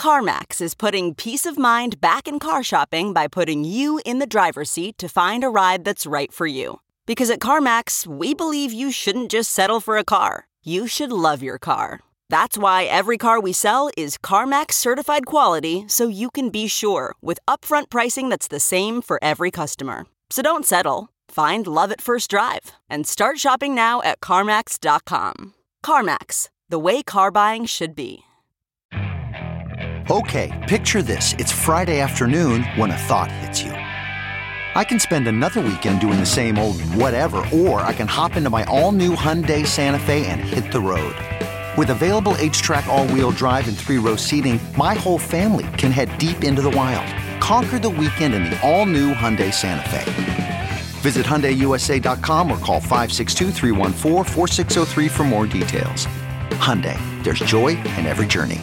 CarMax is putting peace of mind back in car shopping by putting you in the driver's seat to find a ride that's right for you. Because at CarMax, we believe you shouldn't just settle for a car. You should love your car. That's why every car we sell is CarMax certified quality, so you can be sure with upfront pricing that's the same for every customer. So don't settle. Find love at first drive and start shopping now at CarMax.com. CarMax, the way car buying should be. Okay, picture this. It's Friday afternoon when a thought hits you. I can spend another weekend doing the same old whatever, or I can hop into my all-new Hyundai Santa Fe and hit the road. With available H-Track all-wheel drive and 3-row seating, my whole family can head deep into the wild. Conquer the weekend in the all-new Hyundai Santa Fe. Visit HyundaiUSA.com or call 562-314-4603 for more details. Hyundai, there's joy in every journey.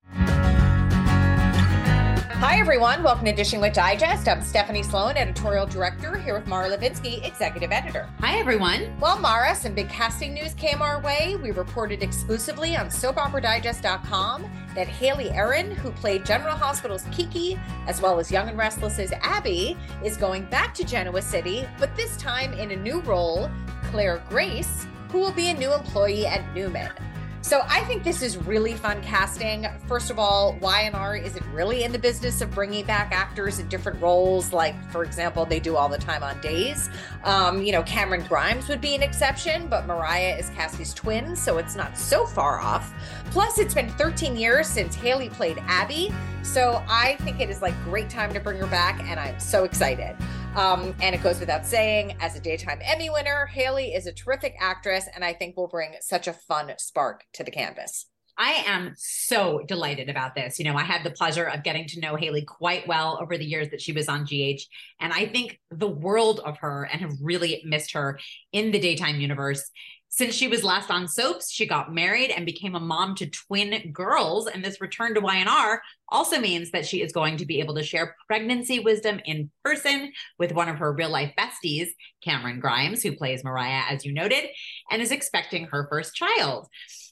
Hi, everyone. Welcome to Dishing with Digest. I'm Stephanie Sloan, editorial director, here with Mara Levinsky, executive editor. Hi, everyone. Well, Mara, some big casting news came our way. We reported exclusively on SoapOperaDigest.com that Haley Erin, who played General Hospital's Kiki, as well as Young and Restless's Abby, is going back to Genoa City, but this time in a new role, Claire Grace, who will be a new employee at Newman. So I think this is really fun casting. First of all, Y&R isn't really in the business of bringing back actors in different roles, like, for example, they do all the time on Days. Cameron Grimes would be an exception, but Mariah is Cassie's twin, so it's not so far off. Plus, it's been 13 years since Haley played Abby, so I think it is like great time to bring her back, and I'm so excited. And it goes without saying, as a Daytime Emmy winner, Haley is a terrific actress, and I think will bring such a fun spark to the canvas. I am so delighted about this. I had the pleasure of getting to know Haley quite well over the years that she was on GH, and I think the world of her and have really missed her in the daytime universe. Since she was last on Soaps, she got married and became a mom to twin girls. And this return to Y&R also means that she is going to be able to share pregnancy wisdom in person with one of her real life besties, Cameron Grimes, who plays Mariah, as you noted, and is expecting her first child.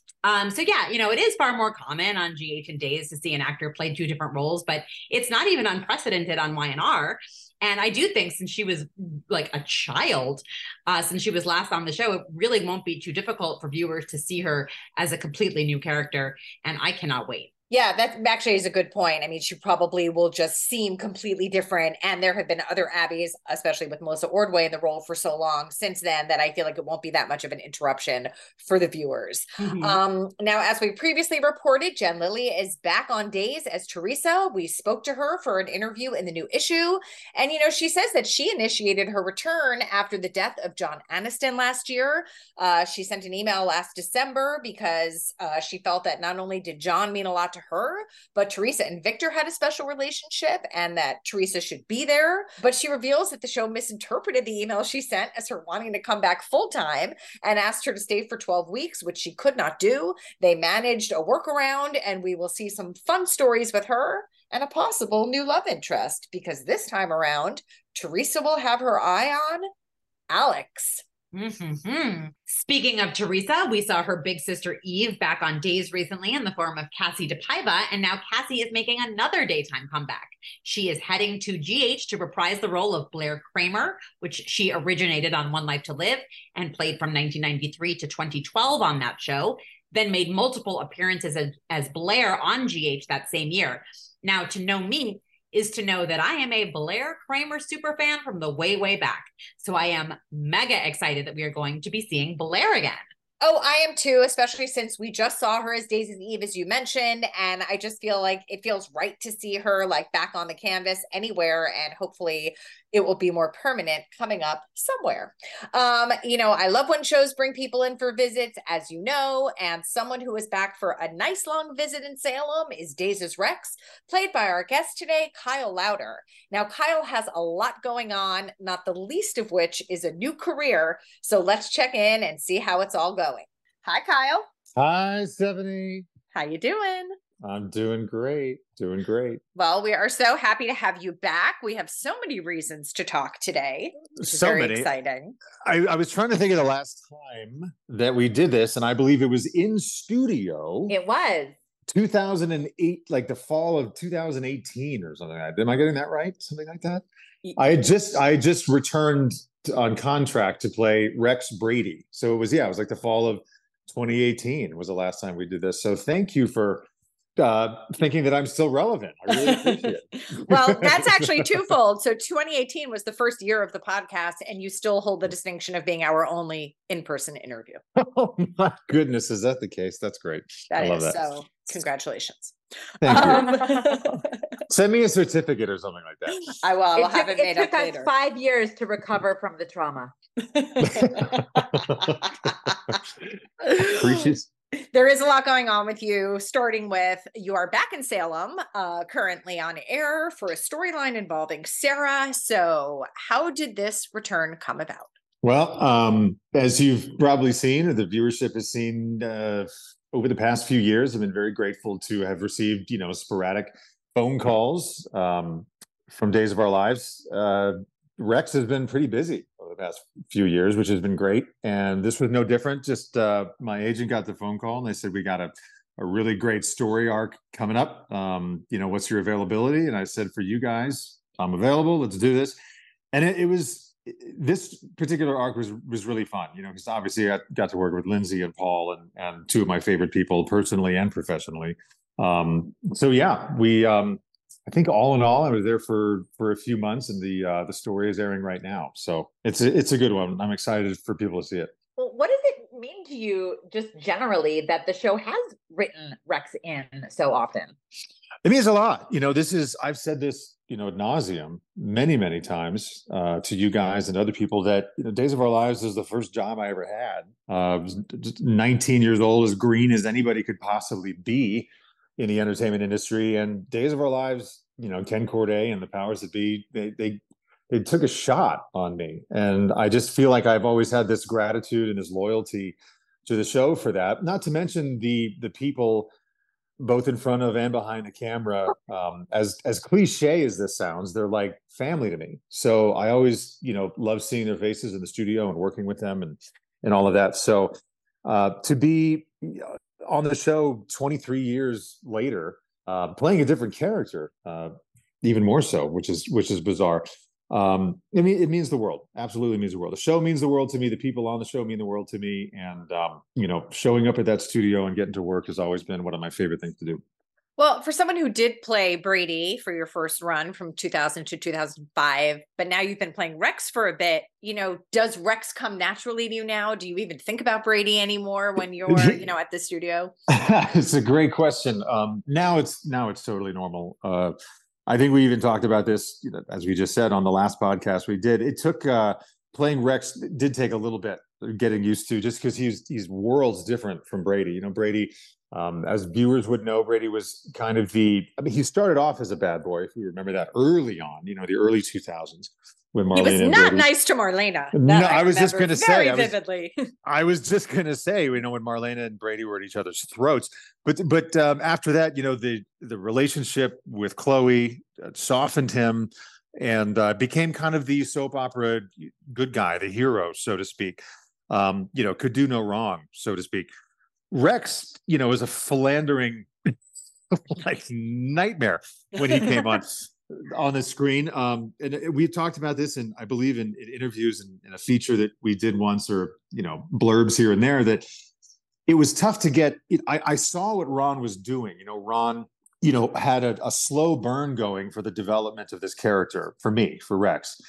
It is far more common on GH and Days to see an actor play two different roles, but it's not even unprecedented on Y&R. And I do think since she was like a child, since she was last on the show, it really won't be too difficult for viewers to see her as a completely new character. And I cannot wait. Yeah, that actually is a good point. I mean, she probably will just seem completely different. And there have been other Abbeys, especially with Melissa Ordway in the role for so long since then, that I feel like it won't be that much of an interruption for the viewers. Mm-hmm. Now, as we previously reported, Jen Lilly is back on Days as Teresa. We spoke to her for an interview in the new issue. And, she says that she initiated her return after the death of John Aniston last year. She sent an email last December because she felt that not only did John mean a lot to her, but Teresa and Victor had a special relationship and that Teresa should be there. But she reveals that the show misinterpreted the email she sent as her wanting to come back full-time and asked her to stay for 12 weeks, which she could not do. They managed a workaround, and we will see some fun stories with her and a possible new love interest, because this time around, Teresa will have her eye on Alex. Mm-hmm. Speaking of Teresa, we saw her big sister Eve back on Days recently in the form of Cassie DePaiva, and now Cassie is making another daytime comeback. She is heading to GH to reprise the role of Blair Kramer, which she originated on One Life to Live and played from 1993 to 2012 on that show, then made multiple appearances as Blair on GH that same year. Now, to know me is to know that I am a Blair Kramer superfan from the way, way back. So I am mega excited that we are going to be seeing Blair again. Oh, I am too, especially since we just saw her as Days and Eve, as you mentioned. And I just feel like it feels right to see her like back on the canvas anywhere. And hopefully it will be more permanent coming up somewhere. I love when shows bring people in for visits, as you know, and someone who is back for a nice long visit in Salem is Days' Rex, played by our guest today, Kyle Lowder. Now, Kyle has a lot going on, not the least of which is a new career. So let's check in and see how it's all going. Hi, Kyle. Hi, Stephanie. How you doing? I'm doing great. Well, we are so happy to have you back. We have so many reasons to talk today. So very many. Exciting. I was trying to think of the last time that we did this, and I believe it was in studio. It was. 2008, like the fall of 2018 or something like that. Am I getting that right? Something like that. I had just returned on contract to play Rex Brady. So it was like the fall of 2018 was the last time we did this. So thank you for thinking that I'm still relevant. I really appreciate it. Well, that's actually twofold. So 2018 was the first year of the podcast, and you still hold the distinction of being our only in-person interview. Oh my goodness, is that the case? That's great. I love that. So congratulations. Thank you. Send me a certificate or something like that. I will. I'll have it made up later. It took us 5 years to recover from the trauma. There is a lot going on with you, starting with you are back in Salem, currently on air for a storyline involving Sarah. So how did this return come about? Well, as you've probably seen, or the viewership has seen over the past few years, I've been very grateful to have received, sporadic phone calls from Days of Our Lives. Rex has been pretty busy over the past few years, which has been great. And this was no different. Just my agent got the phone call and they said, we got a really great story arc coming up. What's your availability? And I said, for you guys, I'm available. Let's do this. And it was, this particular arc was really fun, because obviously I got to work with Lindsay and Paul and two of my favorite people personally and professionally. I think all in all, I was there for a few months, and the story is airing right now. So it's a good one. I'm excited for people to see it. Well, what does it mean to you, just generally, that the show has written Rex in so often? It means a lot. I've said this, ad nauseum many, many times to you guys and other people that, Days of Our Lives is the first job I ever had. I was 19 years old, as green as anybody could possibly be in the entertainment industry. And Days of Our Lives, Ken Corday and the powers that be, they took a shot on me. And I just feel like I've always had this gratitude and this loyalty to the show for that. Not to mention the people both in front of and behind the camera. As cliche as this sounds, they're like family to me. So I always, love seeing their faces in the studio and working with them and all of that. So to be on the show 23 years later, playing a different character, even more so, which is bizarre. It means the world. Absolutely means the world. The show means the world to me. The people on the show mean the world to me. And, showing up at that studio and getting to work has always been one of my favorite things to do. Well, for someone who did play Brady for your first run from 2000 to 2005, but now you've been playing Rex for a bit, does Rex come naturally to you now? Do you even think about Brady anymore when you're, at the studio? It's a great question. Now it's totally normal. I think we even talked about this, as we just said on the last podcast we did. It took playing Rex did take a little bit getting used to, just because he's worlds different from Brady. Brady, as viewers would know, Brady was kind of he started off as a bad boy, if you remember that, early on, the early 2000s. When Marlena he was not nice to Marlena. No, I was just going to say, vividly. I was just going to say, when Marlena and Brady were at each other's throats, but after that, the relationship with Chloe softened him and became kind of the soap opera good guy, the hero, so to speak. Could do no wrong, so to speak. Rex, is a philandering like nightmare when he came on the screen. And we talked about this, I believe in interviews and in a feature that we did once, or blurbs here and there, that it was tough to get. I saw what Ron was doing. Ron, had a slow burn going for the development of this character for me, for Rex,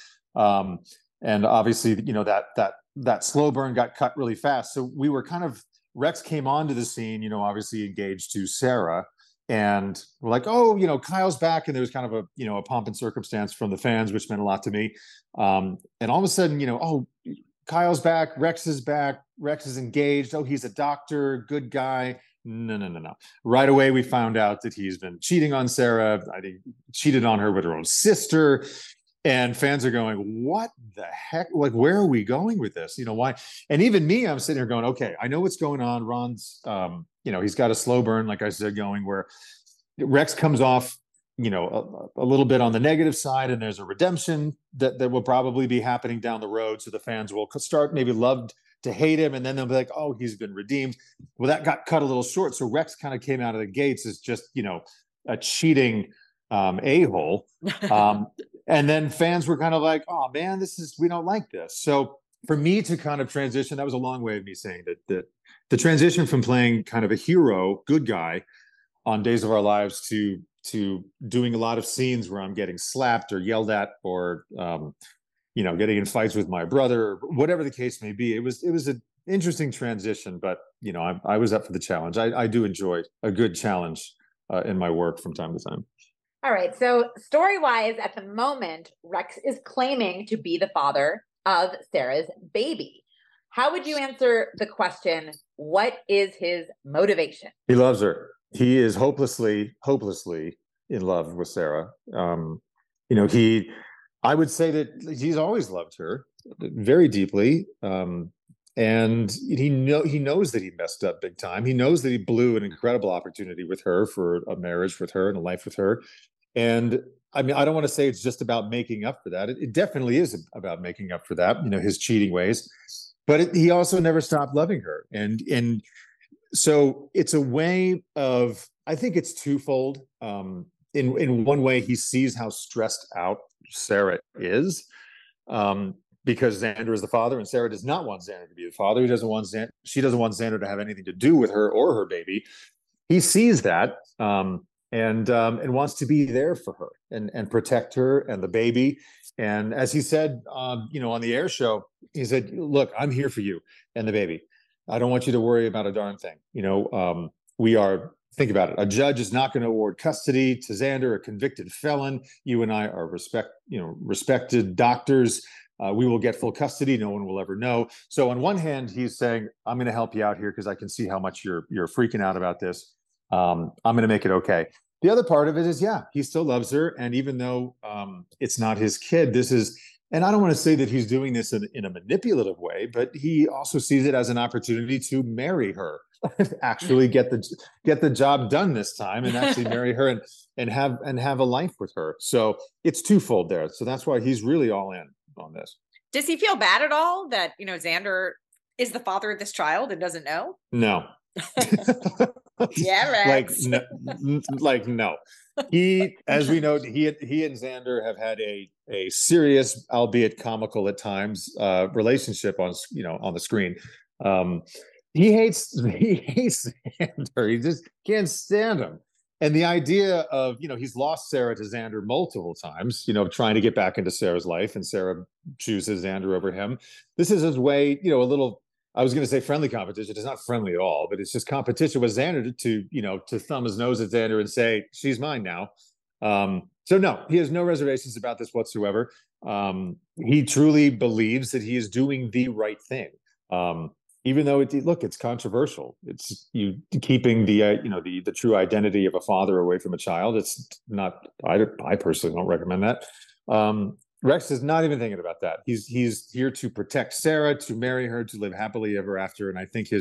and obviously that slow burn got cut really fast. So we were Rex came onto the scene, obviously engaged to Sarah. And we're like, oh, Kyle's back. And there was kind of a pomp and circumstance from the fans, which meant a lot to me. And all of a sudden, oh, Kyle's back. Rex is back. Rex is engaged. Oh, he's a doctor. Good guy. No. Right away, we found out that he's been cheating on Sarah. I think cheated on her with her own sister. And fans are going, what the heck? Like, where are we going with this? Why? And even me, I'm sitting here going, okay, I know what's going on. Ron's, he's got a slow burn, like I said, going where Rex comes off, a little bit on the negative side, and there's a redemption that will probably be happening down the road. So the fans will start maybe love to hate him, and then they'll be like, oh, he's been redeemed. Well, that got cut a little short. So Rex kind of came out of the gates as just, a cheating a-hole. And then fans were kind of like, oh man, we don't like this. So for me to kind of transition, that was a long way of me saying that the transition from playing kind of a hero, good guy on Days of Our Lives to doing a lot of scenes where I'm getting slapped or yelled at or, getting in fights with my brother, or whatever the case may be. It was an interesting transition, but I was up for the challenge. I do enjoy a good challenge in my work from time to time. All right. So story-wise, at the moment, Rex is claiming to be the father of Sarah's baby. How would you answer the question, what is his motivation? He loves her. He is hopelessly in love with Sarah. I would say that he's always loved her very deeply. And he knows that he messed up big time. He knows that he blew an incredible opportunity with her for a marriage with her and a life with her. And I mean, I don't want to say it's just about making up for that. It definitely is about making up for that, his cheating ways. But he also never stopped loving her. And so it's a way of, I think it's twofold. In one way, he sees how stressed out Sarah is. Because Xander is the father, and Sarah does not want Xander to be the father. She doesn't want Xander to have anything to do with her or her baby. He sees that and wants to be there for her and protect her and the baby. And as he said, on the air show, he said, "Look, I'm here for you and the baby. I don't want you to worry about a darn thing. Think about it. A judge is not going to award custody to Xander, a convicted felon. You and I are respected doctors. We will get full custody. No one will ever know." So on one hand, he's saying, I'm going to help you out here because I can see how much you're freaking out about this. I'm going to make it okay. The other part of it is, he still loves her. And even though it's not his kid, and I don't want to say that he's doing this in a manipulative way, but he also sees it as an opportunity to marry her, actually get the job done this time and actually marry her and have a life with her. So it's twofold there. So that's why he's really all in on this. Does he feel bad at all that Xander is the father of this child and doesn't know? No. Yeah, Rex. No. He, as we know, he and Xander have had a serious, albeit comical at times, relationship on the screen. He hates Xander. He just can't stand him. And the idea of, he's lost Sarah to Xander multiple times, trying to get back into Sarah's life, and Sarah chooses Xander over him. This is his way, a little, I was going to say friendly competition. It's not friendly at all, but it's just competition with Xander to thumb his nose at Xander and say, she's mine now. So no, he has no reservations about this whatsoever. He truly believes that he is doing the right thing. Even though it's controversial. It's you keeping the true identity of a father away from a child. It's not. I personally don't recommend that. Rex is not even thinking about that. He's here to protect Sarah, to marry her, to live happily ever after. And I think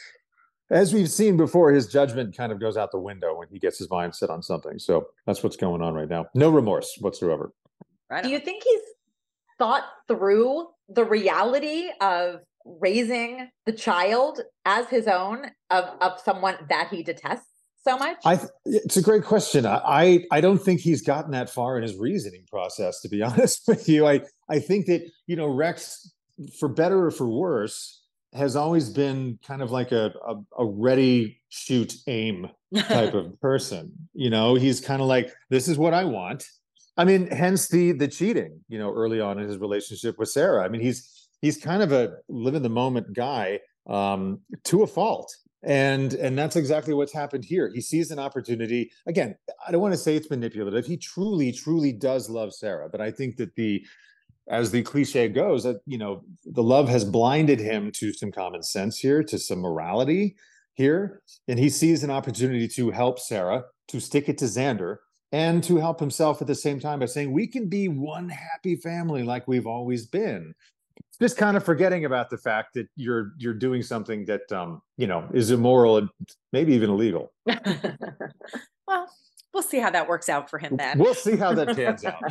as we've seen before, his judgment kind of goes out the window when he gets his mind set on something. So that's what's going on right now. No remorse whatsoever. Right. Do you think he's thought through the reality of raising the child as his own of someone that he detests so much? It's a great question. I don't think he's gotten that far in his reasoning process, to be honest with you. I think that, Rex, for better or for worse, has always been kind of like a ready, shoot, aim type of person. He's kind of like, this is what I want. I mean, hence the cheating, early on in his relationship with Sarah. I mean, he's kind of a live in the moment guy to a fault. And that's exactly what's happened here. He sees an opportunity. Again, I don't want to say it's manipulative. He truly, truly does love Sarah. But I think that as the cliche goes, that, the love has blinded him to some common sense here, to some morality here. And he sees an opportunity to help Sarah, to stick it to Xander, and to help himself at the same time by saying, we can be one happy family like we've always been. Just kind of forgetting about the fact that you're doing something that is immoral and maybe even illegal. Well, we'll see how that works out for him then. We'll see how that pans out.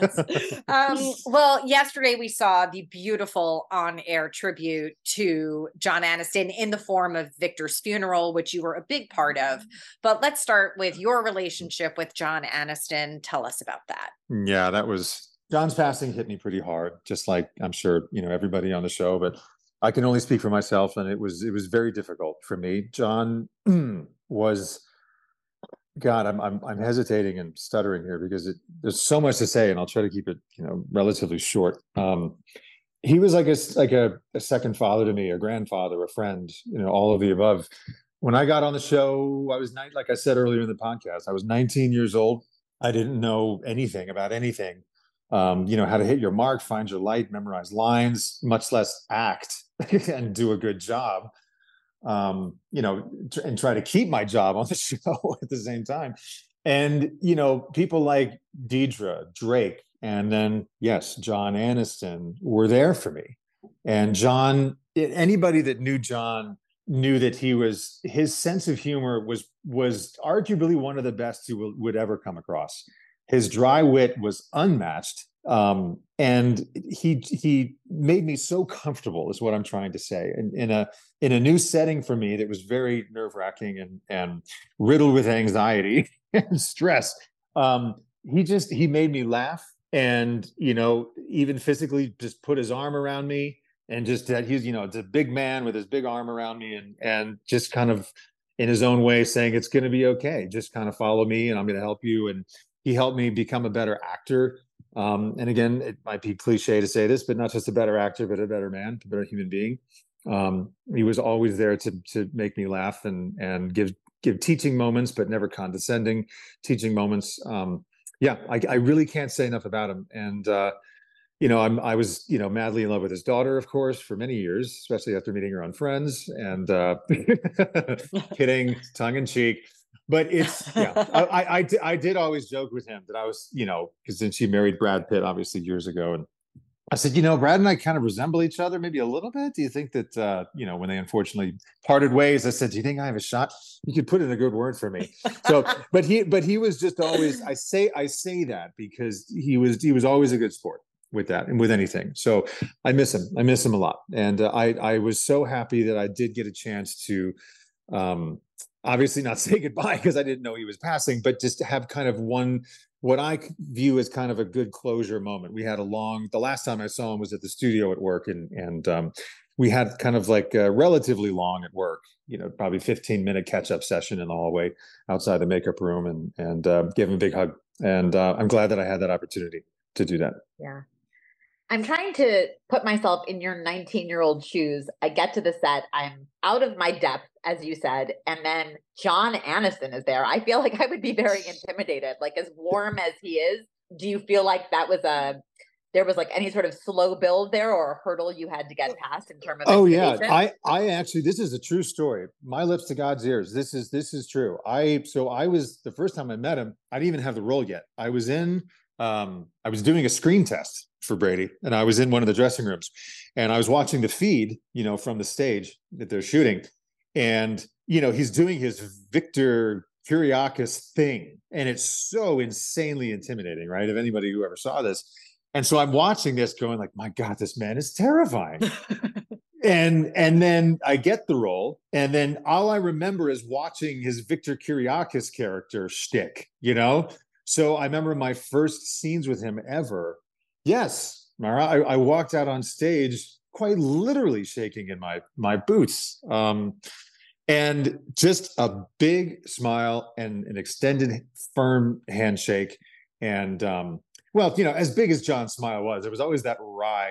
Yes. Well, yesterday we saw the beautiful on-air tribute to John Aniston in the form of Victor's funeral, which you were a big part of. But let's start with your relationship with John Aniston. Tell us about that. Yeah, John's passing hit me pretty hard, just like I'm sure, everybody on the show, but I can only speak for myself. And it was very difficult for me. John was, God, I'm hesitating and stuttering here because there's so much to say, and I'll try to keep it, relatively short. He was like a second father to me, a grandfather, a friend, all of the above. When I got on the show, like I said earlier in the podcast, I was 19 years old. I didn't know anything about anything. How to hit your mark, find your light, memorize lines, much less act and do a good job. And try to keep my job on the show at the same time. And, people like Deidre, Drake, and then, yes, John Aniston were there for me. And John, anybody that knew John knew that his sense of humor was arguably one of the best who would ever come across. His dry wit was unmatched. And he made me so comfortable, is what I'm trying to say. In a new setting for me that was very nerve-wracking and riddled with anxiety and stress. He made me laugh, and even physically just put his arm around me, and just that he's it's a big man with his big arm around me, and just kind of in his own way saying it's going to be okay, just kind of follow me and I'm going to help you. And he helped me become a better actor. And again, it might be cliche to say this, but not just a better actor, but a better man, a better human being. He was always there to make me laugh and give teaching moments, but never condescending teaching moments. I really can't say enough about him. And, I was, madly in love with his daughter, of course, for many years, especially after meeting her on Friends, and kidding, tongue in cheek. But I did always joke with him that I was, because then she married Brad Pitt, obviously, years ago. And I said, Brad and I kind of resemble each other, maybe a little bit. Do you think that, when they unfortunately parted ways, I said, do you think I have a shot? You could put in a good word for me. So, but he was just always, I say that because he was always a good sport with that and with anything. So I miss him. I miss him a lot. And I was so happy that I did get a chance to, obviously not say goodbye because I didn't know he was passing, but just to have kind of what I view as kind of a good closure moment. We had the last time I saw him was at the studio at work, and we had kind of like a relatively long at work, probably 15-minute catch-up session in the hallway outside the makeup room, and gave him a big hug. And I'm glad that I had that opportunity to do that. Yeah. I'm trying to put myself in your 19-year-old shoes. I get to the set. I'm out of my depth, as you said. And then John Aniston is there. I feel like I would be very intimidated. Like, as warm as he is, do you feel like there was like any sort of slow build there or a hurdle you had to get past in terms of intimidation? I actually, this is a true story. My lips to God's ears. This is true. So I was, the first time I met him, I didn't even have the role yet. I was doing a screen test for Brady, and I was in one of the dressing rooms, and I was watching the feed, from the stage that they're shooting, and he's doing his Victor Kiriakis thing, and it's so insanely intimidating, right? If anybody who ever saw this, and so I'm watching this, going like, my God, this man is terrifying. And then I get the role, and then all I remember is watching his Victor Kiriakis character shtick, So I remember my first scenes with him ever. Yes, Mara, I walked out on stage quite literally shaking in my boots. And just a big smile and an extended, firm handshake. And, as big as John's smile was, there was always that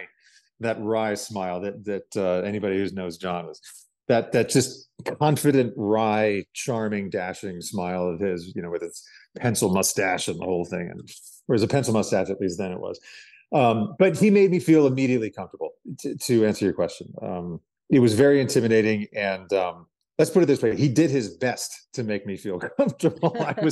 wry smile that anybody who knows John was. That just confident, wry, charming, dashing smile of his, with its pencil mustache and the whole thing. And or as a pencil mustache, at least then it was. But he made me feel immediately comfortable, to answer your question. It was very intimidating. And let's put it this way. He did his best to make me feel comfortable. It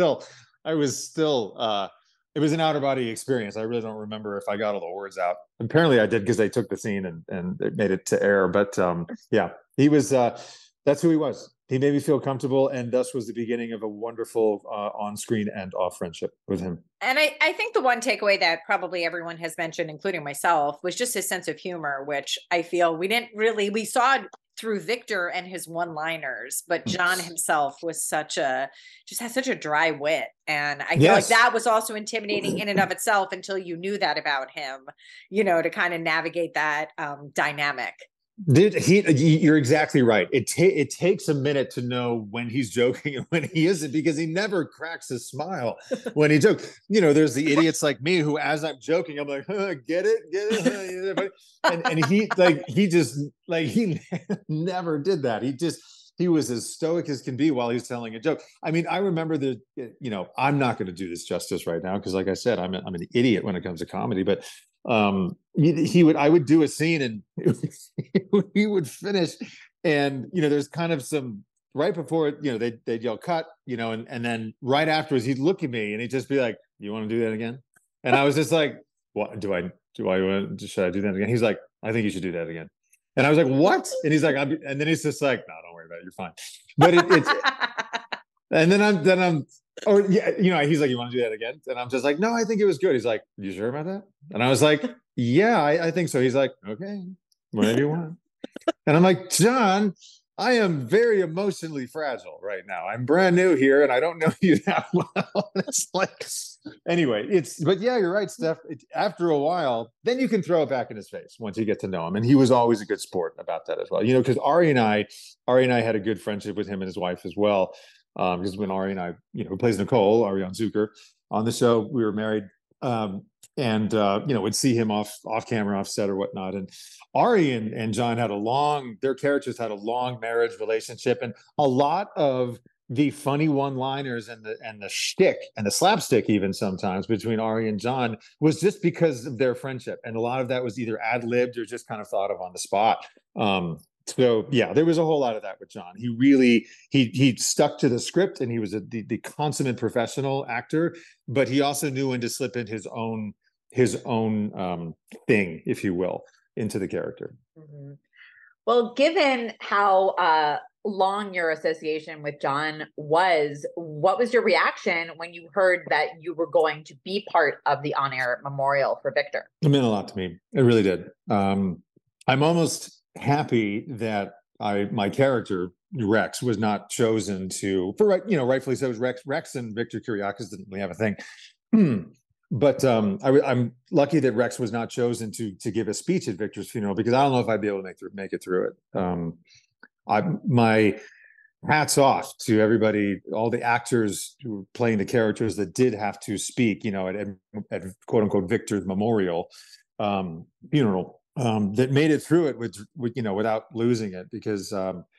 was an outer body experience. I really don't remember if I got all the words out. Apparently I did, because they took the scene and it made it to air. But he was, that's who he was. he made me feel comfortable, and thus was the beginning of a wonderful on-screen and off friendship with him. And I think the one takeaway that probably everyone has mentioned, including myself, was just his sense of humor, which I feel we saw through Victor and his one-liners, but John himself was just has such a dry wit. And I feel like that was also intimidating in and of itself until you knew that about him, to kind of navigate that dynamic. Dude, you're exactly right. It takes a minute to know when he's joking and when he isn't, because he never cracks a smile when he jokes. There's the idiots like me who, as I'm joking, I'm like, get it? And he never did that. He was as stoic as can be while he's telling a joke. I mean, I remember I'm not going to do this justice right now, because like I said, I'm an idiot when it comes to comedy, but I would do a scene and he would finish, and there's kind of some right before it, they'd yell cut, and then right afterwards he'd look at me and he'd just be like, you want to do that again? And I was just like, what should I do that again? He's like, I think you should do that again. And I was like, what? And he's like, and then he's just like, no, don't worry about it, you're fine. But it's and then I'm he's like, you want to do that again? And I'm just like, no, I think it was good. He's like, you sure about that? And I was like, yeah, I think so. He's like, okay, whatever you want. And I'm like, John, I am very emotionally fragile right now. I'm brand new here and I don't know you that well. It's like, anyway, but yeah, you're right, Steph. After a while, then you can throw it back in his face once you get to know him. And he was always a good sport about that as well. Because Ari and I had a good friendship with him and his wife as well. Because when Ari and I, who plays Nicole, Ariane Zucker, on the show, we were married. Would see him off camera, off set or whatnot. And Ari and John their characters had a long marriage relationship, and a lot of the funny one-liners and the shtick and the slapstick even sometimes between Ari and John was just because of their friendship. And a lot of that was either ad-libbed or just kind of thought of on the spot. So yeah, there was a whole lot of that with John. He really, he stuck to the script, and he was the consummate professional actor, but he also knew when to slip in his own thing, if you will, into the character. Mm-hmm. Well, given how long your association with John was, what was your reaction when you heard that you were going to be part of the on-air memorial for Victor? It meant a lot to me. It really did. I'm almost happy that my character Rex was not chosen rightfully so. It was Rex and Victor Kiriakis didn't really have a thing. But I'm lucky that Rex was not chosen to give a speech at Victor's funeral, because I don't know if I'd be able to make it through it. My hats off to everybody, all the actors who were playing the characters that did have to speak, at quote unquote Victor's memorial funeral, that made it through it without losing it, because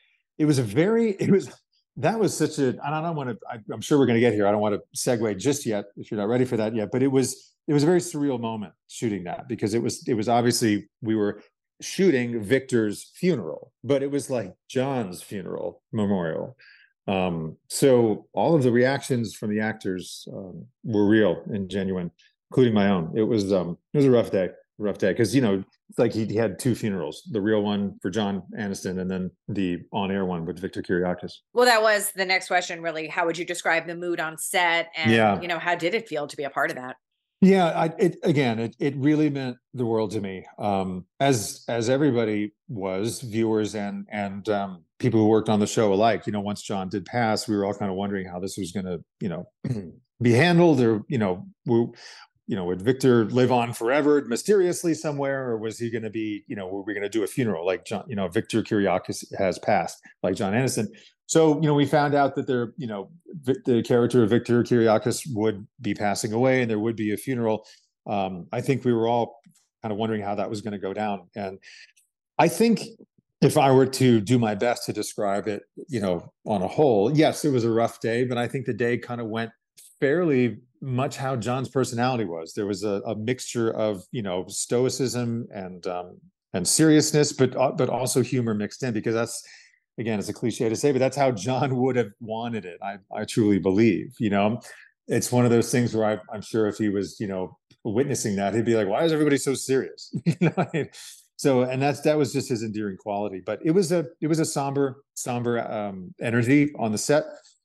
that was such a, and I don't want to, I'm sure we're going to get here. I don't want to segue just yet if you're not ready for that yet, but it was a very surreal moment shooting that, because it was obviously, we were shooting Victor's funeral, but it was like John's funeral memorial. So all of the reactions from the actors were real and genuine, including my own. It was a rough day, because it's like he had two funerals, the real one for John Aniston and then the on-air one with Victor Kiriakis. Well, that was the next question, really. How would you describe the mood on set, and how did it feel to be a part of that? Yeah, it really meant the world to me, as everybody was, viewers and people who worked on the show alike. Once John did pass, we were all kind of wondering how this was going to be handled, or would Victor live on forever mysteriously somewhere, or was he going to be, were we going to do a funeral like John, Victor Kiriakis has passed like John Aniston? So, we found out that the character of Victor Kiriakis would be passing away and there would be a funeral. I think we were all kind of wondering how that was going to go down. And I think if I were to do my best to describe it, on a whole, yes, it was a rough day, but I think the day kind of went fairly much how John's personality was. There was a mixture of, stoicism and seriousness, but also humor mixed in, because that's, again, it's a cliche to say, but that's how John would have wanted it. I truly believe, it's one of those things where I'm sure if he was, witnessing that, he'd be like, why is everybody so serious? So, and that was just his endearing quality. But it was a somber energy on the set,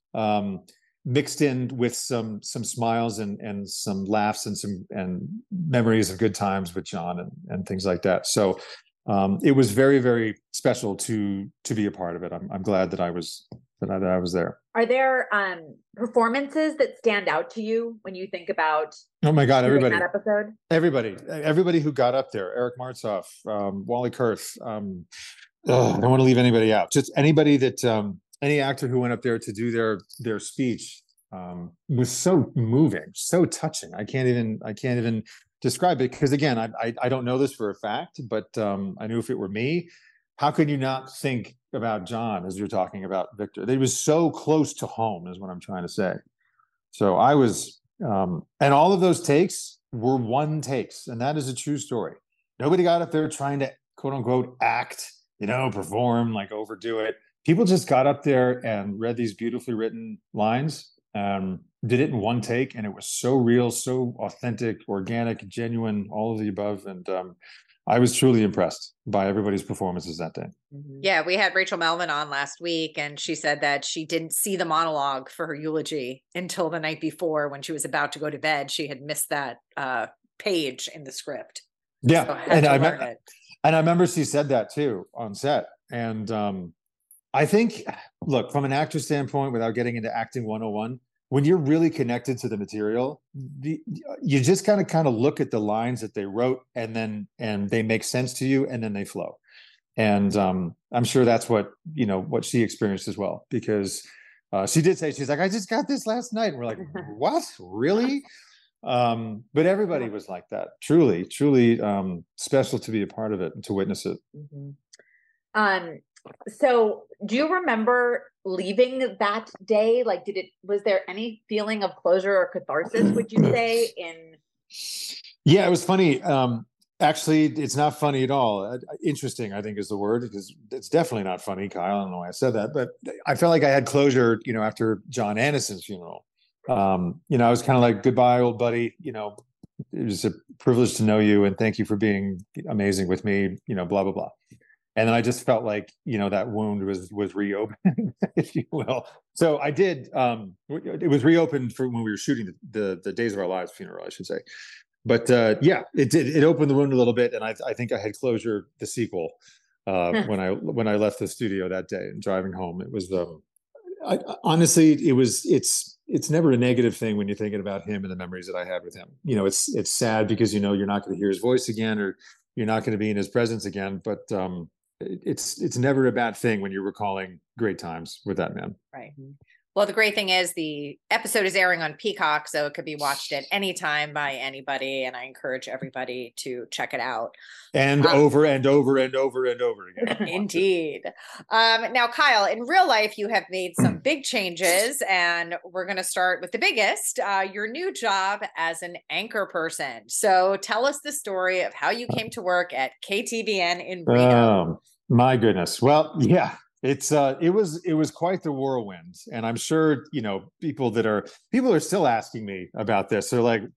mixed in with some smiles and some laughs and memories of good times with John and things like that. So it was very, very special to be a part of it. I'm glad that I was there. Are there performances that stand out to you when you think about Oh my God, everybody. that episode? Everybody who got up there, Eric Martzoff, Wally Kurth, I don't want to leave anybody out. Just anybody that any actor who went up there to do their speech was so moving, so touching. I can't even describe it, because again, I don't know this for a fact, but I knew if it were me, how could you not think about John as you're talking about Victor? It was so close to home, is what I'm trying to say. So I was, and all of those takes were one takes, and that is a true story. Nobody got up there trying to quote unquote act, perform, like overdo it. People just got up there and read these beautifully written lines, did it in one take, and it was so real, so authentic, organic, genuine, all of the above. And I was truly impressed by everybody's performances that day. Yeah, we had Rachel Melvin on last week, and she said that she didn't see the monologue for her eulogy until the night before when she was about to go to bed. She had missed that page in the script. Yeah, so I remember she said that too on set. And I think, look, from an actor standpoint, without getting into acting 101, when you're really connected to the material, you just kind of look at the lines that they wrote, and they make sense to you, and then they flow. And I'm sure that's what she experienced as well, because she did say, she's like, I just got this last night, and we're like, what, really? But everybody was like that. Truly special to be a part of it and to witness it. So do you remember leaving that day? Like, was there any feeling of closure or catharsis, would you say? Yeah, it was funny. Actually, it's not funny at all. Interesting, I think, is the word, because it's definitely not funny, Kyle. I don't know why I said that, but I felt like I had closure, after John Anderson's funeral. I was kind of like, goodbye, old buddy. It was a privilege to know you, and thank you for being amazing with me, blah, blah, blah. And then I just felt like, that wound was reopened, if you will. So I did, it was reopened for when we were shooting the Days of Our Lives funeral, I should say. But yeah, it did. It opened the wound a little bit. And I think I had closure, the sequel, when I left the studio that day and driving home. It was, honestly, it's never a negative thing when you're thinking about him and the memories that I had with him. It's sad because, you're not going to hear his voice again, or you're not going to be in his presence again. But it's never a bad thing when you're recalling great times with that man. Right. Well, the great thing is the episode is airing on Peacock, so it could be watched at any time by anybody, and I encourage everybody to check it out. And over and over and over and over again. Indeed. Now, Kyle, in real life, you have made some big changes, and we're going to start with the biggest, your new job as an anchor person. So tell us the story of how you came to work at KTVN in Reno. My goodness. Well, yeah. It was quite the whirlwind, and I'm sure people are still asking me about this. They're like,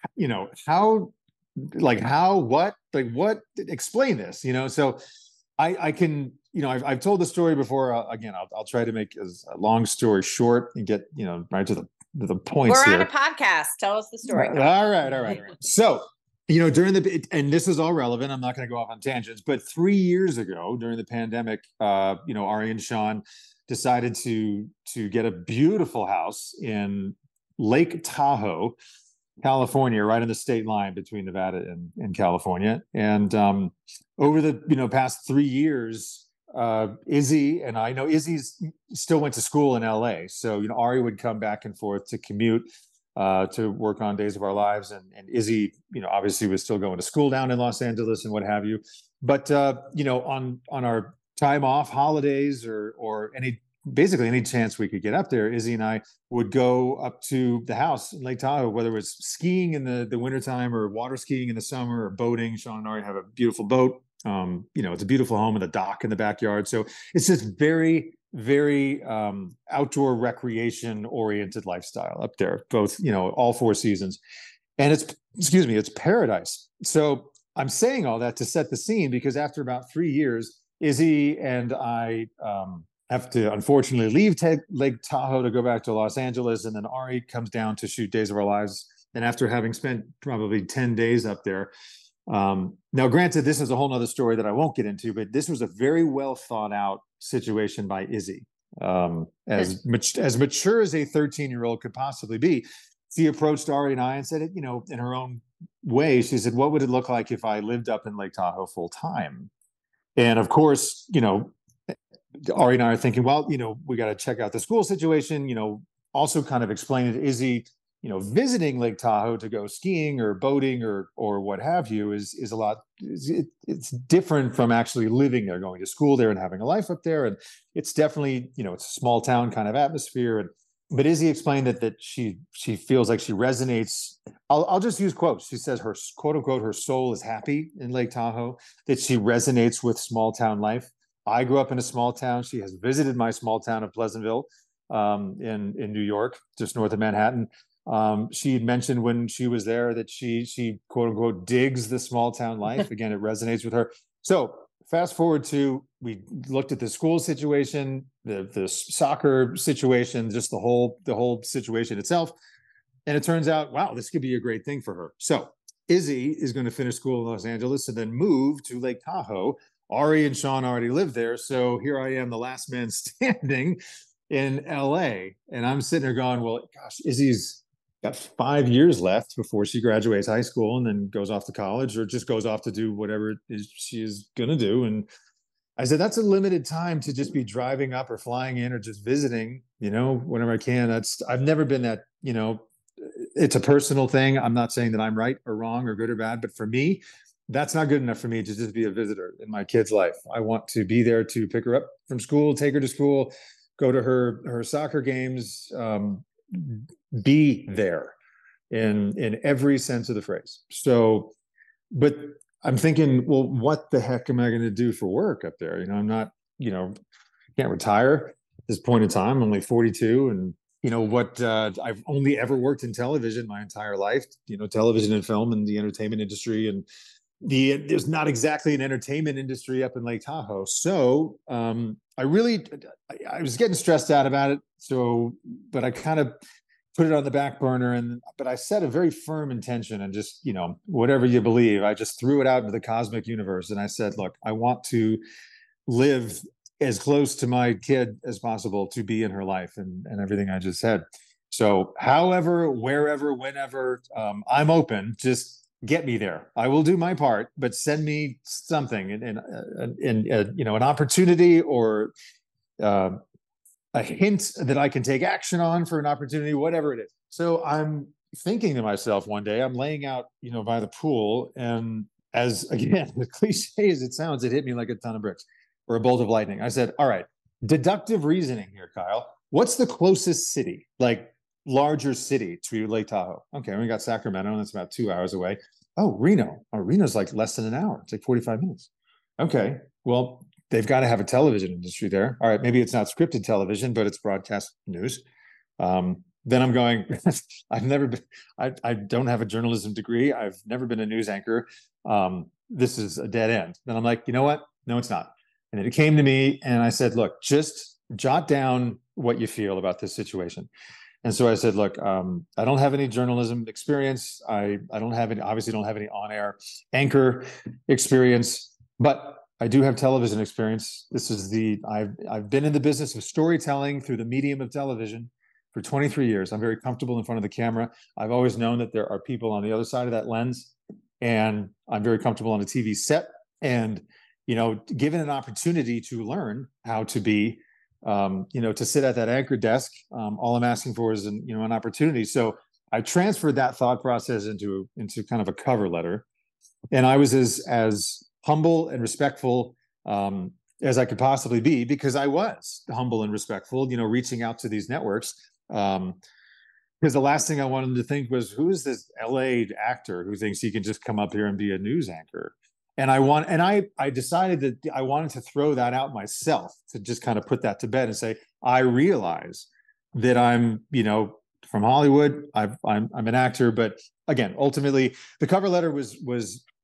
what? Explain this, So I can, I've told the story before. Again, I'll try to make a long story short and get right to the points. We're on a podcast. Tell us the story. All right. So. And this is all relevant, I'm not going to go off on tangents, but 3 years ago during the pandemic, Ari and Sean decided to get a beautiful house in Lake Tahoe, California, right on the state line between Nevada and California. And over the past 3 years, Izzy and I know Izzy's still went to school in LA. So, Ari would come back and forth to commute to work on Days of Our Lives, and Izzy, obviously was still going to school down in Los Angeles and what have you. But on our time off, holidays, or basically any chance we could get up there, Izzy and I would go up to the house in Lake Tahoe, whether it was skiing in the wintertime or water skiing in the summer or boating. Sean and Ari have a beautiful boat. It's a beautiful home with a dock in the backyard. So it's just very, very outdoor recreation oriented lifestyle up there, both, all 4 seasons. And it's paradise. So I'm saying all that to set the scene because after about 3 years, Izzy and I have to unfortunately leave Lake Tahoe to go back to Los Angeles. And then Ari comes down to shoot Days of Our Lives. And after having spent probably 10 days up there, now granted, this is a whole nother story that I won't get into, but this was a very well thought out situation by Izzy. As mature as a 13-year-old could possibly be, she approached Ari and I and said, you know, in her own way, she said, what would it look like if I lived up in Lake Tahoe full time? And of course, you know, Ari and I are thinking, well, you know, we got to check out the school situation, you know, also kind of explain to Izzy, you know, visiting Lake Tahoe to go skiing or boating or what have you is a lot. It's different from actually living there, going to school there and having a life up there. And it's definitely, you know, it's a small town kind of atmosphere. But Izzy explained that she feels like she resonates. I'll just use quotes. She says her quote unquote her soul is happy in Lake Tahoe, that she resonates with small town life. I grew up in a small town. She has visited my small town of Pleasantville in New York, just north of Manhattan. She had mentioned when she was there that she quote unquote digs the small town life. Again, it resonates with her. So fast forward to, we looked at the school situation, the soccer situation, just the whole situation itself. And it turns out, wow, this could be a great thing for her. So Izzy is going to finish school in Los Angeles and then move to Lake Tahoe. Ari and Sean already live there. So here I am, the last man standing in LA. And I'm sitting there going, well, gosh, Izzy's got 5 years left before she graduates high school and then goes off to college or just goes off to do whatever it is she is going to do. And I said, that's a limited time to just be driving up or flying in or just visiting, you know, whenever I can. I've never been that, you know, it's a personal thing. I'm not saying that I'm right or wrong or good or bad, but for me, that's not good enough for me to just be a visitor in my kid's life. I want to be there to pick her up from school, take her to school, go to her soccer games, be there in every sense of the phrase. So, but I'm thinking, well, what the heck am I going to do for work up there? You know, I'm not, you know, can't retire at this point in time. I'm only 42, and you know what? I've only ever worked in television my entire life. You know, television and film and the entertainment industry, and there's not exactly an entertainment industry up in Lake Tahoe. So I was getting stressed out about it. So, but I kind of put it on the back burner, but I set a very firm intention, and just, you know, whatever you believe, I just threw it out into the cosmic universe. And I said, look, I want to live as close to my kid as possible to be in her life and everything I just said. So however, wherever, whenever, I'm open, just get me there. I will do my part, but send me something and you know, an opportunity or a hint that I can take action on for an opportunity, whatever it is. So I'm thinking to myself one day, I'm laying out, you know, by the pool, and as again, the cliche as it sounds, it hit me like a ton of bricks or a bolt of lightning. I said, all right, deductive reasoning here, Kyle. What's the closest city, like larger city to Lake Tahoe? Okay, we got Sacramento, and that's about 2 hours away. Oh, Reno. Oh, Reno's like less than an hour. It's like 45 minutes. Okay, well, they've got to have a television industry there. All right, maybe it's not scripted television, but it's broadcast news. Then I'm going, I've never been, I don't have a journalism degree. I've never been a news anchor. This is a dead end. Then I'm like, you know what? No, it's not. And it came to me, and I said, look, just jot down what you feel about this situation. And so I said, look, I don't have any journalism experience. I obviously don't have any on-air anchor experience, but I do have television experience. I've been in the business of storytelling through the medium of television for 23 years. I'm very comfortable in front of the camera. I've always known that there are people on the other side of that lens, and I'm very comfortable on a TV set. And, you know, given an opportunity to learn how to be, you know, to sit at that anchor desk, all I'm asking for is an opportunity. So I transferred that thought process into kind of a cover letter, and I was as humble and respectful as I could possibly be, because I was humble and respectful, you know, reaching out to these networks. Because the last thing I wanted to think was, who is this LA actor who thinks he can just come up here and be a news anchor? And I decided that I wanted to throw that out myself, to just kind of put that to bed and say, I realize that I'm, you know, from Hollywood. I'm an actor, but again, ultimately, the cover letter was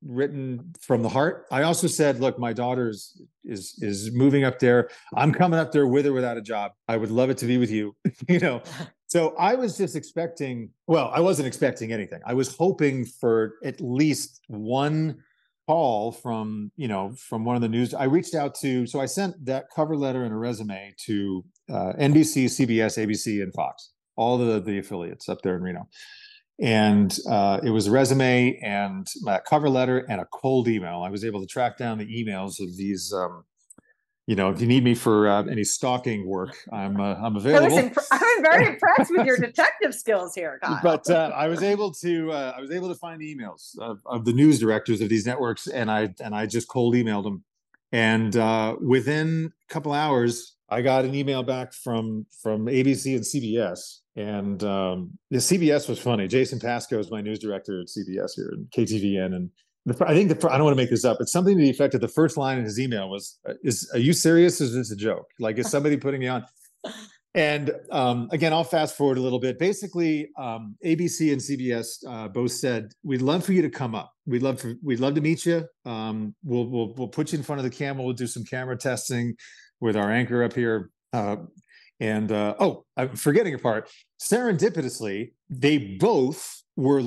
written from the heart. I also said, look, my daughter is moving up there. I'm coming up there with or without a job. I would love it to be with you, you know. So I was just expecting, well, I wasn't expecting anything. I was hoping for at least one call from, you know, from one of the news. I reached out to, so I sent that cover letter and a resume to NBC, CBS, ABC, and Fox, all the affiliates up there in Reno. And it was a resume and my cover letter and a cold email. I was able to track down the emails of these, you know, if you need me for any stalking work, I'm available. I'm very impressed with your detective skills here, Kyle. But I was able to find the emails of the news directors of these networks, and I just cold emailed them. And within a couple hours, I got an email back from ABC and CBS. And the CBS was funny. Jason Pasco is my news director at CBS here at KTVN, and I think I don't want to make this up, but something to the effect of the first line in his email was, are you serious? Or is this a joke? Like, is somebody putting me on? And again, I'll fast forward a little bit. Basically, ABC and CBS both said, we'd love for you to come up. We'd love to meet you. We'll put you in front of the camera. We'll do some camera testing with our anchor up here. I'm forgetting a part. Serendipitously, they both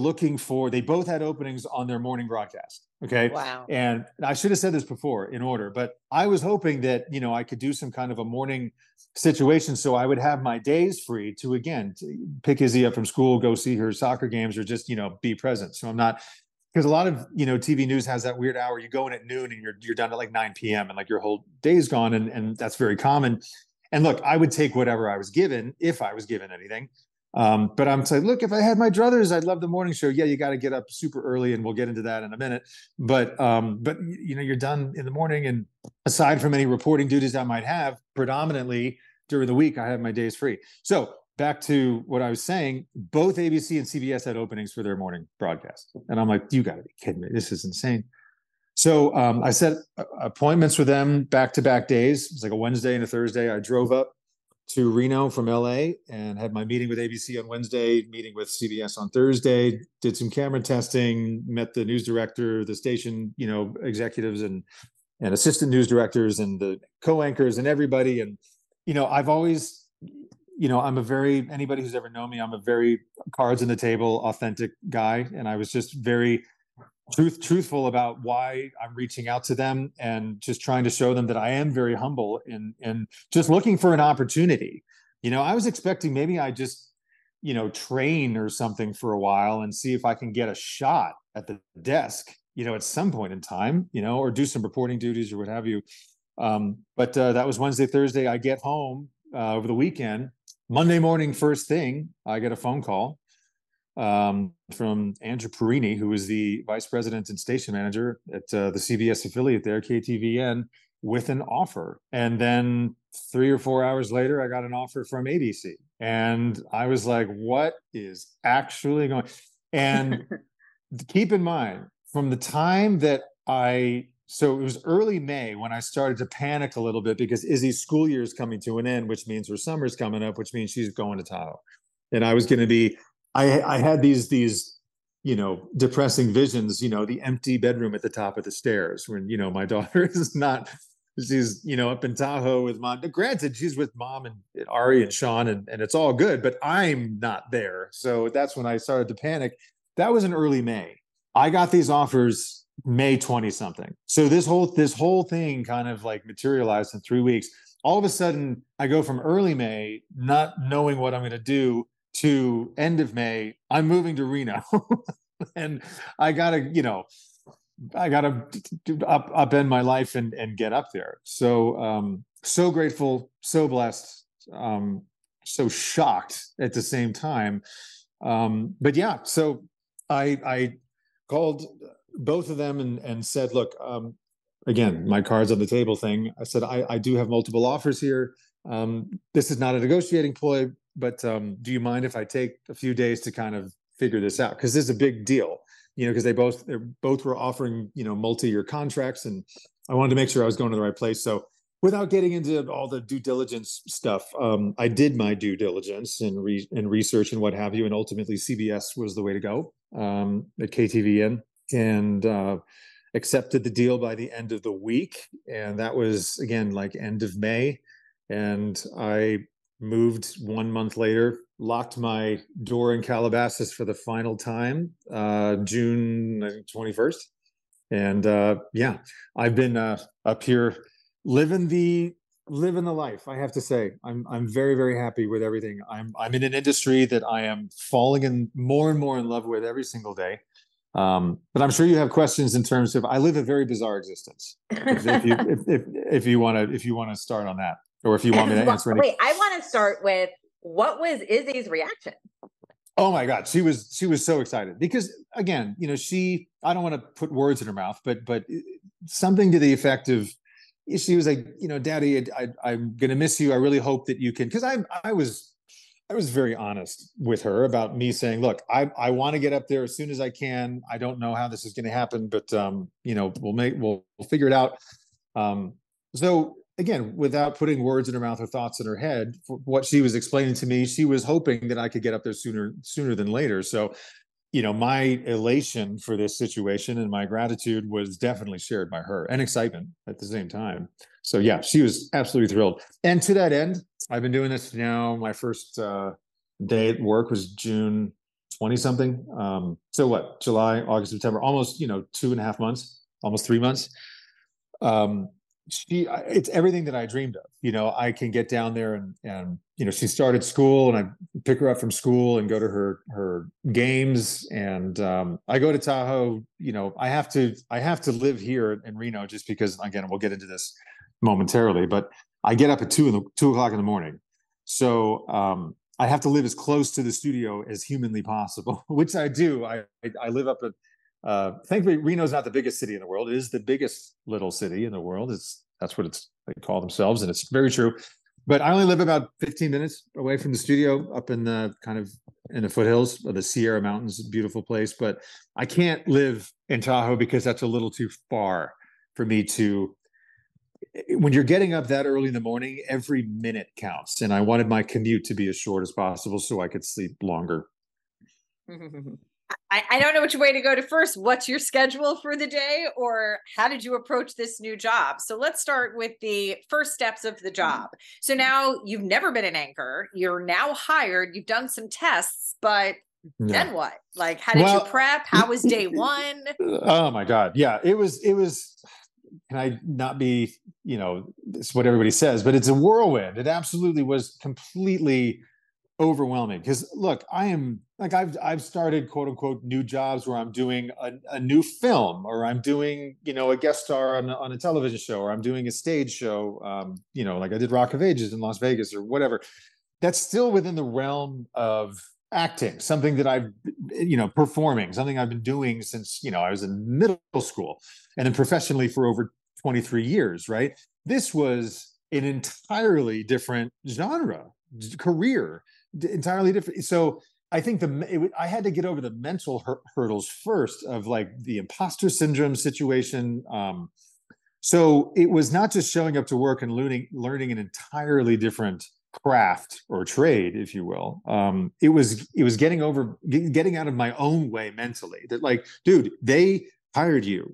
had openings on their morning broadcast. Okay. Wow. And I should have said this before in order, but I was hoping that, you know, I could do some kind of a morning situation so I would have my days free to, again, pick Izzy up from school, go see her soccer games, or just, you know, be present. So I'm not, because a lot of, you know, TV news has that weird hour. You go in at noon and you're done at like 9 p.m. and like your whole day's gone. And that's very common. And look, I would take whatever I was given if I was given anything. But I'm saying, look, if I had my druthers, I'd love the morning show. Yeah, you got to get up super early, and we'll get into that in a minute. But you know, you're done in the morning, and aside from any reporting duties I might have, predominantly during the week, I have my days free. So back to what I was saying, both ABC and CBS had openings for their morning broadcast, and I'm like, you got to be kidding me! This is insane. So I set appointments with them back-to-back days. It's like a Wednesday and a Thursday. I drove up to Reno from LA and had my meeting with ABC on Wednesday, meeting with CBS on Thursday, did some camera testing, met the news director, the station, you know, executives and assistant news directors and the co-anchors and everybody. And, you know, I've always, you know, anybody who's ever known me, I'm a very cards on the table, authentic guy. And I was just very truthful about why I'm reaching out to them and just trying to show them that I am very humble and just looking for an opportunity. You know, I was expecting maybe I just, you know, train or something for a while and see if I can get a shot at the desk, you know, at some point in time, you know, or do some reporting duties or what have you. But that was Wednesday, Thursday. I get home over the weekend. Monday morning, first thing, I get a phone call from Andrew Perini, who is the vice president and station manager at the CBS affiliate there, KTVN, with an offer. And then 3 or 4 hours later, I got an offer from ABC. And I was like, what is actually going on? And keep in mind, from the time that so it was early May when I started to panic a little bit because Izzy's school year is coming to an end, which means her summer's coming up, which means she's going to Tahoe. And I was going to be, I had these, you know, depressing visions, you know, the empty bedroom at the top of the stairs when, you know, my daughter is not, she's, you know, up in Tahoe with mom. Granted, she's with mom and Ari and Sean and it's all good, but I'm not there. So that's when I started to panic. That was in early May. I got these offers May 20 something. So this whole thing kind of like materialized in 3 weeks. All of a sudden I go from early May, not knowing what I'm going to do, to end of May, I'm moving to Reno and I gotta upend my life and get up there. So, so grateful, so blessed, so shocked at the same time. But yeah, so I called both of them and said, look, again, my cards on the table thing. I said, I do have multiple offers here. This is not a negotiating ploy, but do you mind if I take a few days to kind of figure this out? Because this is a big deal, you know, because they both were offering, you know, multi-year contracts, and I wanted to make sure I was going to the right place. So without getting into all the due diligence stuff, I did my due diligence and research and what have you, and ultimately CBS was the way to go at KTVN. and accepted the deal by the end of the week. And that was, again, like end of May. And I moved 1 month later, locked my door in Calabasas for the final time, June 21st. And yeah, I've been up here living the life. I have to say, I'm very, very happy with everything. I'm in an industry that I am falling in more and more in love with every single day. But I'm sure you have questions in terms of, I live a very bizarre existence. If you want to start on that, or if you want me to answer any. Wait, I want to start with, what was Izzy's reaction? Oh my God, she was so excited because, again, I don't want to put words in her mouth, but something to the effect of, she was like, Daddy, I'm going to miss you. I really hope that you can, because I was very honest with her about me saying, look, I want to get up there as soon as I can. I don't know how this is going to happen, but we'll figure it out. So again, without putting words in her mouth or thoughts in her head, what she was explaining to me, she was hoping that I could get up there sooner than later. So, my elation for this situation and my gratitude was definitely shared by her, and excitement at the same time. So yeah, she was absolutely thrilled. And to that end, I've been doing this now. My first day at work was June 20 something. So what, July, August, September, almost, 2.5 months, almost 3 months. It's everything that I dreamed of. I can get down there and she started school, and I pick her up from school and go to her games. And I go to Tahoe. I have to live here in Reno just because, again, we'll get into this momentarily, but I get up at 2:00 in the morning. So I have to live as close to the studio as humanly possible, which I do. I live up at, thankfully, Reno's not the biggest city in the world. It is the biggest little city in the world. That's what they call themselves, and it's very true. But I only live about 15 minutes away from the studio, up in the in the foothills of the Sierra Mountains. Beautiful place, but I can't live in Tahoe because that's a little too far for me to. When you're getting up that early in the morning, every minute counts, and I wanted my commute to be as short as possible so I could sleep longer. I don't know which way to go to first. What's your schedule for the day, or how did you approach this new job? So let's start with the first steps of the job. So now you've never been an anchor. You're now hired. You've done some tests, but then what? Like, how did you prep? How was day one? Oh my God. Yeah, it was, can I not be, it's what everybody says, but it's a whirlwind. It absolutely was completely overwhelming. Because look, I've started quote unquote new jobs where I'm doing a new film, or I'm doing, a guest star on a television show, or I'm doing a stage show, like I did Rock of Ages in Las Vegas or whatever. That's still within the realm of acting, something that I've, performing, something I've been doing since, I was in middle school, and then professionally for over 23 years, right? This was an entirely different genre, career, entirely different. So I think I had to get over the mental hurdles first of like the imposter syndrome situation. So it was not just showing up to work and learning an entirely different craft or trade, if you will. It was getting out of my own way mentally, that like, dude, they hired you,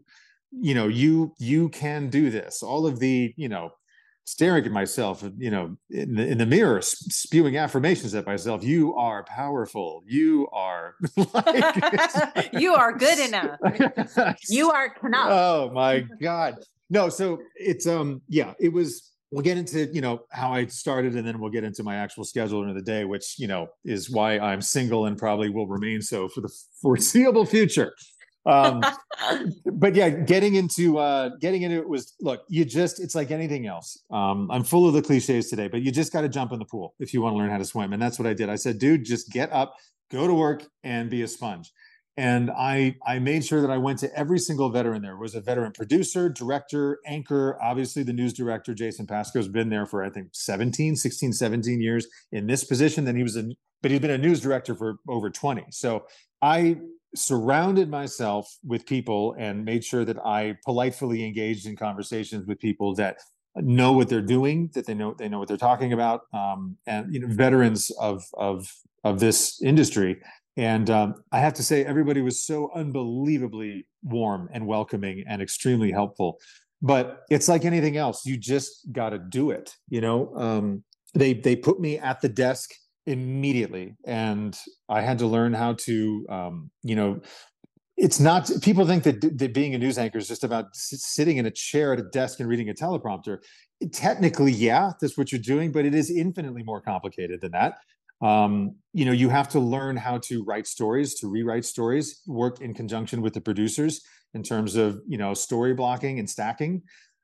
you can do this. All of the, staring at myself, in the mirror, spewing affirmations at myself. You are powerful. You are like, you are good enough. You are enough. Oh my God. No. So it's, it was, we'll get into, how I started, and then we'll get into my actual schedule of the day, which, is why I'm single and probably will remain so for the foreseeable future. But yeah, getting into it was, look, it's like anything else. I'm full of the cliches today, but you just got to jump in the pool if you want to learn how to swim. And that's what I did. I said, dude, just get up, go to work, and be a sponge. And I made sure that I went to every single veteran. There was a veteran producer, director, anchor. Obviously, the news director, Jason Pasco, has been there for, I think, 17 years in this position. Then but he's been a news director for over 20. So I surrounded myself with people and made sure that I politely engaged in conversations with people that know what they're doing, that they know what they're talking about, and veterans of this industry. And I have to say, everybody was so unbelievably warm and welcoming and extremely helpful. But it's like anything else. You just got to do it. They put me at the desk immediately, and I had to learn how to, it's not, people think that being a news anchor is just about sitting in a chair at a desk and reading a teleprompter. Technically, yeah, that's what you're doing, but it is infinitely more complicated than that. You have to learn how to write stories, to rewrite stories, work in conjunction with the producers in terms of, story blocking and stacking.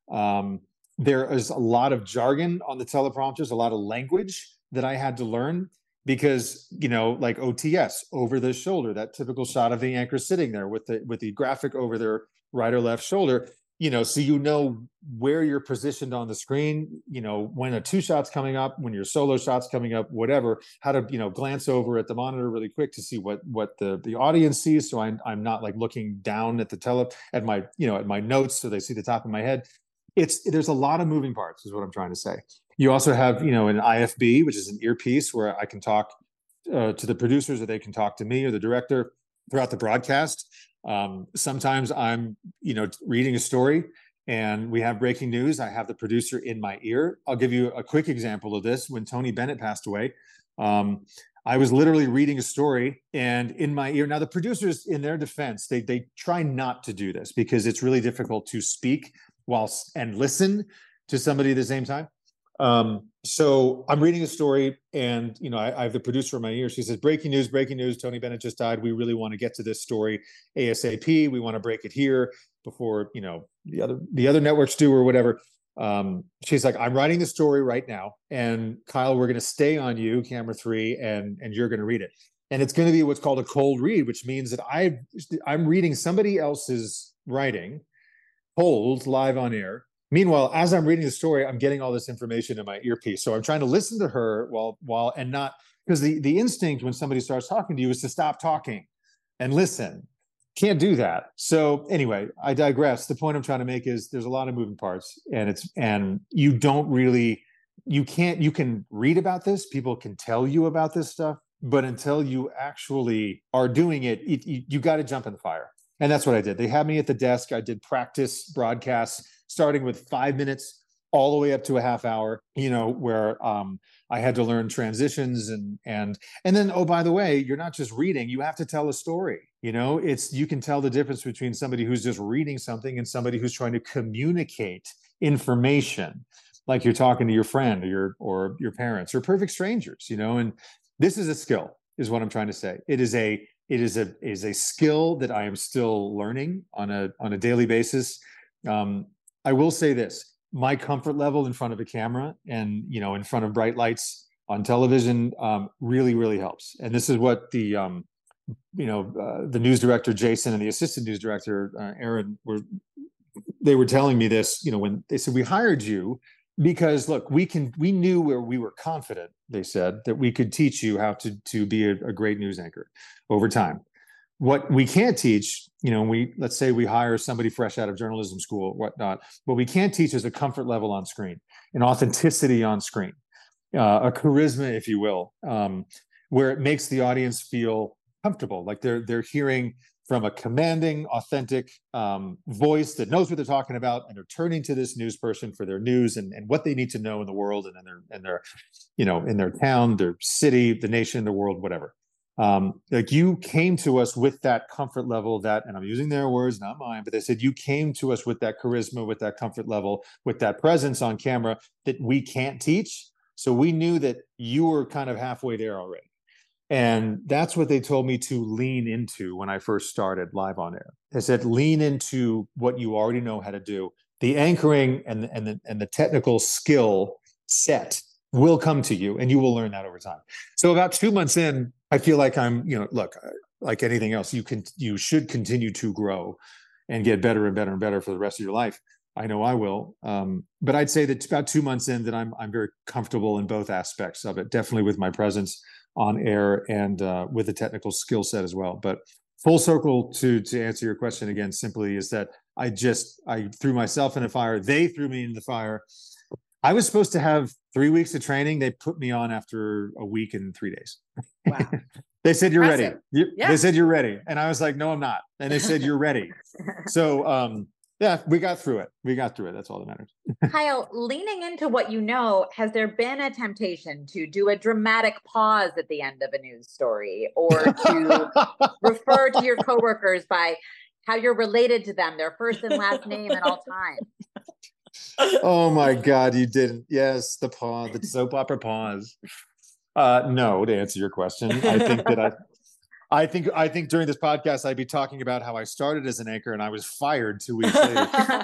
There is a lot of jargon on the teleprompters, a lot of language that I had to learn because, like OTS, over the shoulder, that typical shot of the anchor sitting there with the graphic over their right or left shoulder, so where you're positioned on the screen, when a two shot's coming up, when your solo shot's coming up, whatever, how to, glance over at the monitor really quick to see what the audience sees. So I'm not like looking down at at my notes so they see the top of my head. There's a lot of moving parts is what I'm trying to say. You also have, an IFB, which is an earpiece where I can talk to the producers or they can talk to me or the director throughout the broadcast. Sometimes I'm, reading a story and we have breaking news. I have the producer in my ear. I'll give you a quick example of this. When Tony Bennett passed away, I was literally reading a story and in my ear. Now the producers, in their defense, they try not to do this because it's really difficult to speak and listen to somebody at the same time. So I'm reading a story and, I have the producer in my ear. She says, breaking news, Tony Bennett just died. We really want to get to this story ASAP. We want to break it here before, the other networks do or whatever. She's like, I'm writing the story right now. And Kyle, we're going to stay on you, camera 3, and you're going to read it. And it's going to be what's called a cold read, which means that I'm reading somebody else's writing, cold, live on air. Meanwhile, as I'm reading the story, I'm getting all this information in my earpiece. So I'm trying to listen to her while and not, because the instinct when somebody starts talking to you is to stop talking and listen. Can't do that. So anyway, I digress. The point I'm trying to make is there's a lot of moving parts and you can read about this. People can tell you about this stuff, but until you actually are doing it, you got to jump in the fire. And that's what I did. They had me at the desk. I did practice broadcasts, starting with 5 minutes all the way up to a half hour, where I had to learn transitions and then, oh, by the way, you're not just reading, you have to tell a story. You can tell the difference between somebody who's just reading something and somebody who's trying to communicate information, like you're talking to your friend or your parents or perfect strangers, and this is a skill, is what I'm trying to say. It is a skill that I am still learning on a daily basis. I will say this, my comfort level in front of a camera and, in front of bright lights on television really, really helps. And this is what the news director, Jason, and the assistant news director, Aaron, were telling me this, when they said, we hired you because look, we knew where we were confident, they said, that we could teach you how to be a great news anchor over time. What we can't teach, let's say we hire somebody fresh out of journalism school, whatnot. What we can't teach is a comfort level on screen, an authenticity on screen, a charisma, if you will, where it makes the audience feel comfortable, like they're hearing from a commanding, authentic voice that knows what they're talking about, and they're turning to this news person for their news and what they need to know in the world and in their town, their city, the nation, the world, whatever. Like you came to us with that comfort level and I'm using their words, not mine, but they said you came to us with that charisma, with that comfort level, with that presence on camera that we can't teach. So we knew that you were kind of halfway there already. And that's what they told me to lean into when I first started live on air. They said, lean into what you already know how to do. The anchoring and the technical skill set will come to you and you will learn that over time. So about 2 months in, I feel like I'm, look, like anything else, you should continue to grow and get better and better and better for the rest of your life. I know I will. But I'd say that about 2 months in that I'm very comfortable in both aspects of it, definitely with my presence on air and with the technical skill set as well. But full circle to answer your question again, simply is that I threw myself in the fire. They threw me in the fire. I was supposed to have 3 weeks of training. They put me on after a week and 3 days. Wow. They said, you're ready. Impressive. Yeah. They said, you're ready. And I was like, no, I'm not. And they said, you're ready. So, yeah, we got through it. That's all that matters. Kyle, leaning into what you know, has there been a temptation to do a dramatic pause at the end of a news story, or to refer to your coworkers by how you're related to them, their first and last name at all times? Oh my God, you didn't. Yes, the pause, the soap opera pause. No, to answer your question, I think during this podcast I'd be talking about how I started as an anchor and I was fired 2 weeks later.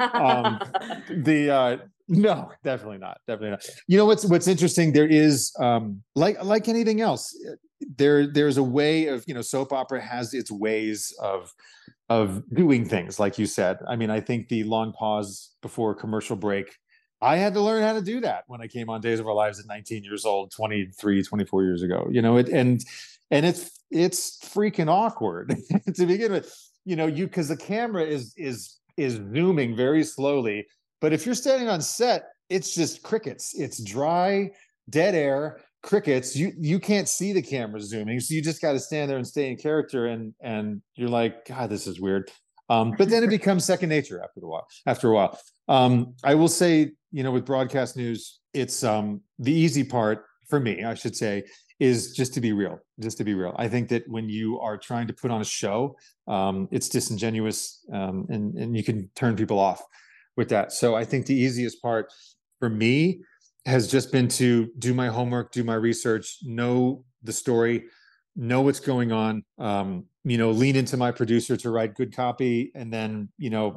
No, definitely not. You know what's interesting? There is like anything else, there's a way of, soap opera has its ways of doing things, like you said. I mean, I think the long pause before commercial break, I had to learn how to do that when I came on Days of Our Lives at 19 years old, 23, 24 years ago, and it's freaking awkward to begin with, because the camera is zooming very slowly. But if you're standing on set, it's just crickets. It's dry, dead air, crickets. You can't see the camera zooming. So you just got to stand there and stay in character. And you're like, God, this is weird. But then it becomes second nature after a while. I will say, with broadcast news, it's the easy part for me, I should say, is just to be real. I think that when you are trying to put on a show, it's disingenuous, and you can turn people off with that. So I think the easiest part for me has just been to do my homework, do my research, know the story, know what's going on, lean into my producer to write good copy, and then,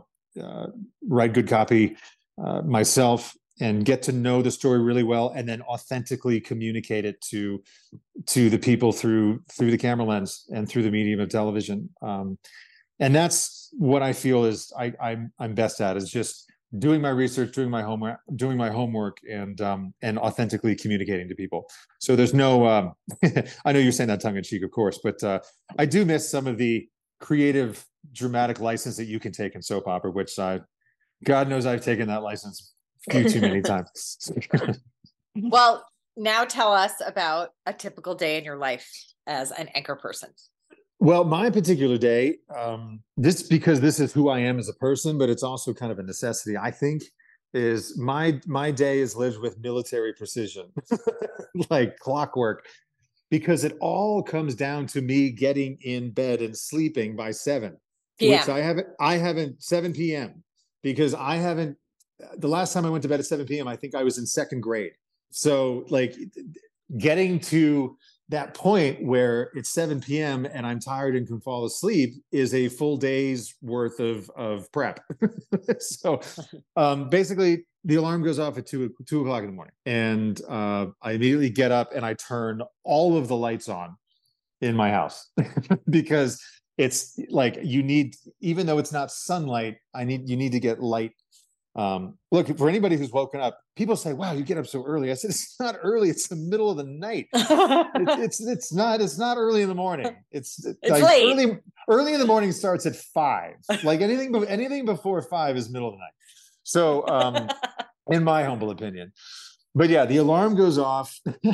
write good copy myself, and get to know the story really well, and then authentically communicate it to the people through the camera lens and through the medium of television. And that's what I feel is I'm best at, is just doing my research, doing my homework, and authentically communicating to people. So there's no, I know you're saying that tongue in cheek, of course, but I do miss some of the creative, dramatic license that you can take in soap opera, which God knows I've taken that license few too many times. Well, now tell us about a typical day in your life as an anchor person. Well, my particular day, because this is who I am as a person, but it's also kind of a necessity, I think, is my day is lived with military precision, like clockwork, because it all comes down to me getting in bed and sleeping by 7 p.m. Which I haven't 7 p.m. because I haven't. The last time I went to bed at 7 p.m., I think I was in second grade. So like getting to that point where it's 7 p.m. and I'm tired and can fall asleep is a full day's worth of prep. So basically the alarm goes off at 2 o'clock in the morning, and I immediately get up and I turn all of the lights on in my house because it's like even though it's not sunlight, you need to get light. Look, for anybody who's woken up, people say, wow, you get up so early. I said, it's not early. It's the middle of the night. It's not early in the morning. It's like late. Early in the morning starts at 5. Like anything before 5 is middle of the night. So, in my humble opinion, but yeah, the alarm goes off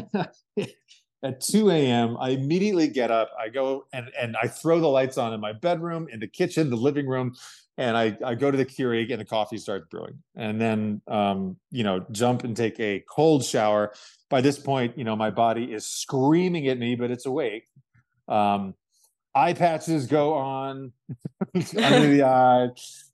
at 2 a.m. I immediately get up. I go and I throw the lights on in my bedroom, in the kitchen, the living room. And I go to the Keurig and the coffee starts brewing, and then, jump and take a cold shower. By this point, my body is screaming at me, but it's awake. Eye patches go on under the eyes.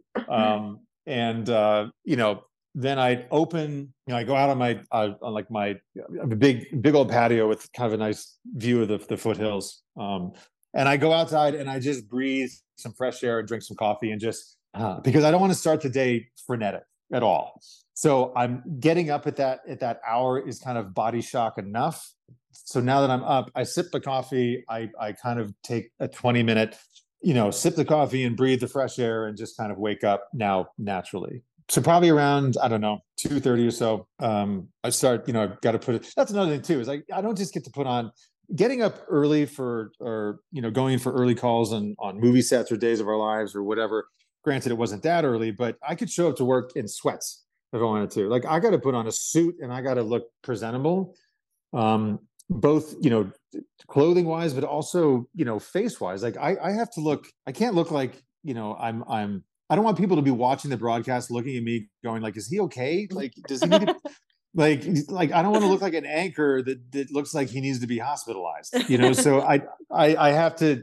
Then I open, I go out on my, big old patio with kind of a nice view of the foothills. And I go outside and I just breathe some fresh air and drink some coffee, and just because I don't want to start the day frenetic at all. So I'm getting up at that hour is kind of body shock enough. So now that I'm up, I sip the coffee. I kind of take a 20-minute, sip the coffee and breathe the fresh air and just kind of wake up now naturally. So probably around, I don't know, 2:30 or so, I start, I've got to put it. That's another thing too, is I don't just get to put on. Getting up early going for early calls on movie sets or Days of Our Lives or whatever. Granted, it wasn't that early, but I could show up to work in sweats if I wanted to. Like I got to put on a suit and I got to look presentable. Both, clothing wise, but also, face wise. Like I have to look, I can't look like, I don't want people to be watching the broadcast looking at me going like, is he okay? Like, does he need to, like, I don't want to look like an anchor that looks like he needs to be hospitalized, so I have to,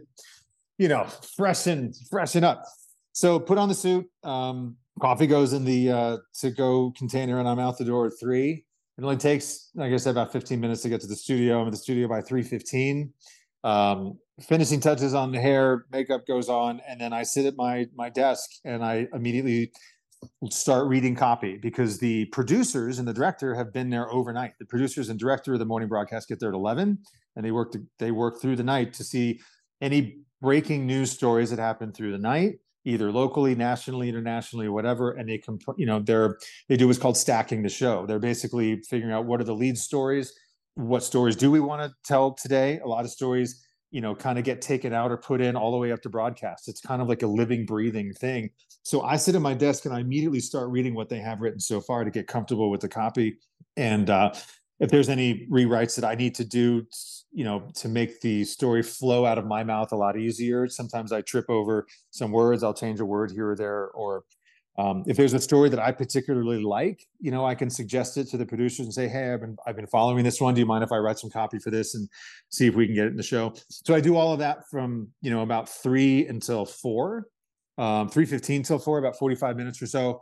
freshen up. So put on the suit, coffee goes in the to-go container, and I'm out the door at 3. It only takes, like I said, about 15 minutes to get to the studio. I'm at the studio by 3:15. Finishing touches on the hair, makeup goes on, and then I sit at my desk and I immediately start reading copy, because the producers and the director have been there overnight. The producers and director of the morning broadcast get there at 11, and they work through the night to see any breaking news stories that happen through the night, either locally, nationally, internationally, or whatever. And they can, they do what's called stacking the show. They're basically figuring out what are the lead stories, what stories do we want to tell today. A lot of stories, kind of get taken out or put in all the way up to broadcast. It's kind of like a living, breathing thing. So I sit at my desk and I immediately start reading what they have written so far to get comfortable with the copy. And if there's any rewrites that I need to do, to make the story flow out of my mouth a lot easier. Sometimes I trip over some words. I'll change a word here or there. Or if there's a story that I particularly like, I can suggest it to the producers and say, hey, I've been following this one. Do you mind if I write some copy for this and see if we can get it in the show? So I do all of that from, about 3 until 4, 3:15 till 4, about 45 minutes or so.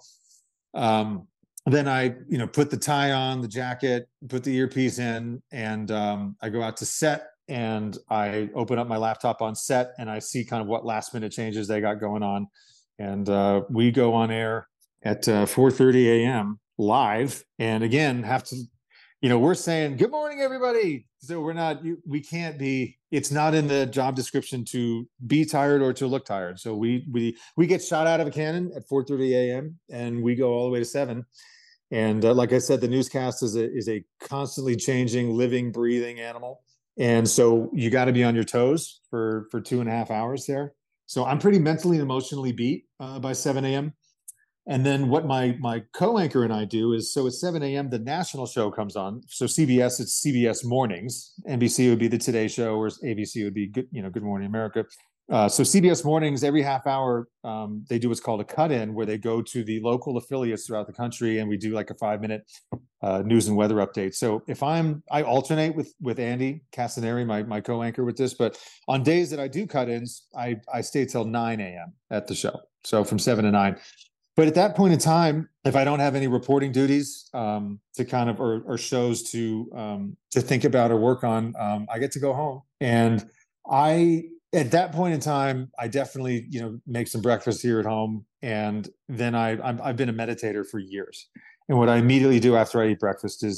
Then I, put the tie on, the jacket, put the earpiece in, and I go out to set, and I open up my laptop on set, and I see kind of what last minute changes they got going on. And we go on air at 4:30 a.m. live. And again, have to, we're saying, good morning, everybody. So we can't be, it's not in the job description to be tired or to look tired. So we get shot out of a cannon at 4:30 a.m. and we go all the way to 7. And like I said, the newscast is a constantly changing, living, breathing animal. And so you got to be on your toes for 2.5 hours there. So I'm pretty mentally and emotionally beat by 7 a.m. And then what my co-anchor and I do is, so at 7 a.m., the national show comes on. So CBS, it's CBS Mornings. NBC would be the Today Show, or ABC would be Good Morning America. So CBS Mornings, every half hour, they do what's called a cut-in, where they go to the local affiliates throughout the country, and we do like a 5-minute news and weather update. So if I alternate with Andy Castaneri, my co-anchor with this, but on days that I do cut-ins, I stay till 9 a.m. at the show. So from 7 to 9. But at that point in time, if I don't have any reporting duties to kind of, or shows to think about or work on, I get to go home. And at that point in time, I definitely, make some breakfast here at home. And then I've been a meditator for years. And what I immediately do after I eat breakfast is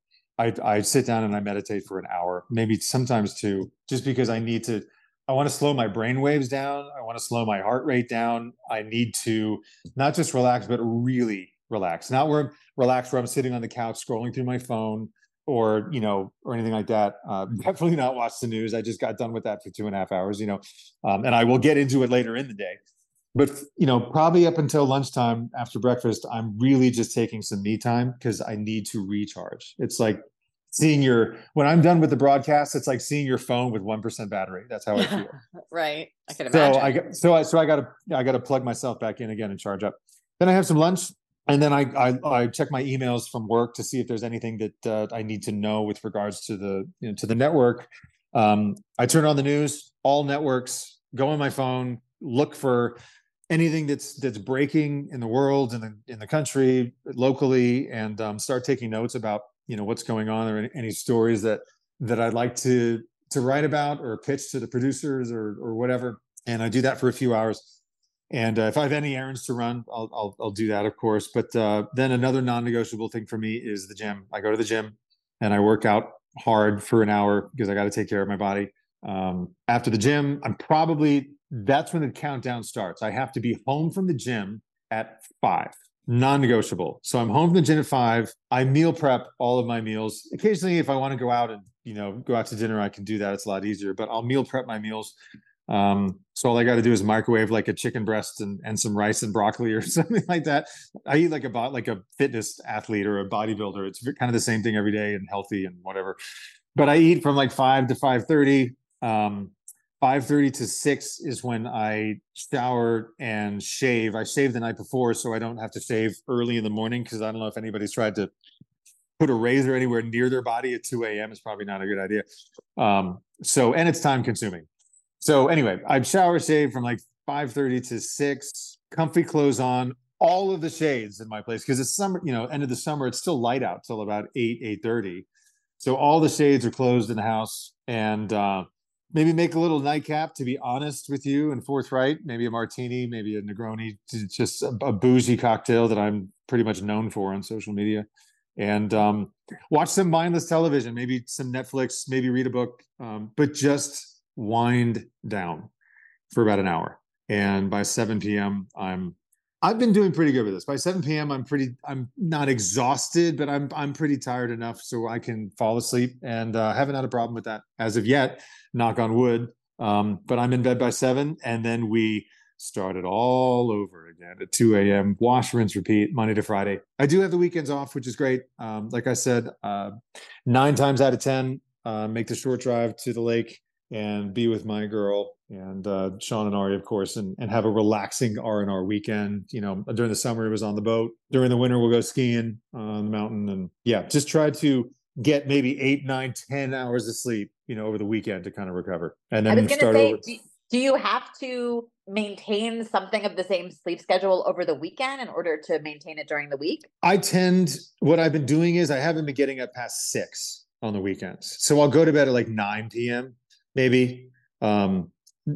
I sit down and I meditate for an hour, maybe sometimes 2, just because I want to slow my brain waves down. I want to slow my heart rate down. I need to not just relax, but really relax. Not where I'm sitting on the couch scrolling through my phone, or anything like that. Definitely not watch the news. I just got done with that for 2.5 hours, and I will get into it later in the day. But, probably up until lunchtime after breakfast, I'm really just taking some me time, because I need to recharge. It's like when I'm done with the broadcast, it's like seeing your phone with 1% battery. That's how I feel. Right. I can imagine. So I got to plug myself back in again and charge up. Then I have some lunch. And then I check my emails from work to see if there's anything that I need to know with regards to the network. I turn on the news, all networks, go on my phone, look for anything that's breaking in the world and in the country, locally, and start taking notes about what's going on, or any stories that I'd like to write about or pitch to the producers or whatever. And I do that for a few hours. And if I have any errands to run, I'll do that, of course. But then another non-negotiable thing for me is the gym. I go to the gym and I work out hard for an hour, because I got to take care of my body. After the gym, that's when the countdown starts. I have to be home from the gym at 5, non-negotiable. So I'm home from the gym at 5. I meal prep all of my meals. Occasionally, if I want to go out and go out to dinner, I can do that. It's a lot easier. But I'll meal prep my meals. So all I got to do is microwave like a chicken breast and some rice and broccoli or something like that. I eat like a fitness athlete or a bodybuilder. It's kind of the same thing every day, and healthy and whatever. but I eat from like 5 to 5:30. 5:30 to 6 is when I shower and shave. I shave the night before so I don't have to shave early in the morning, because I don't know if anybody's tried to put a razor anywhere near their body at 2 a.m. It's probably not a good idea. And it's time consuming. So anyway, I shower, shave from like 5:30 to 6, comfy clothes on, all of the shades in my place, because it's summer, end of the summer, it's still light out till about 8:30. So all the shades are closed in the house, and maybe make a little nightcap, to be honest with you and forthright, maybe a martini, maybe a Negroni, just a bougie cocktail that I'm pretty much known for on social media. And watch some mindless television, maybe some Netflix, maybe read a book, but just wind down for about an hour. And by 7 p.m., I've been doing pretty good with this. By 7 p.m., I'm not exhausted, but I'm pretty tired enough so I can fall asleep, and haven't had a problem with that as of yet, knock on wood. But I'm in bed by 7, and then we start it all over again at 2 a.m. Wash, rinse, repeat, Monday to Friday. I do have the weekends off, which is great. Like I said, 9 times out of 10, make the short drive to the lake and be with my girl and Sean and Ari, of course, and have a relaxing R&R weekend. During the summer, it was on the boat. During the winter, we'll go skiing on the mountain. And yeah, just try to get maybe 8, 9, 10 hours of sleep, over the weekend to kind of recover. And then start over. Do you have to maintain something of the same sleep schedule over the weekend in order to maintain it during the week? What I've been doing is I haven't been getting up past 6 on the weekends. So I'll go to bed at like 9 p.m., maybe 10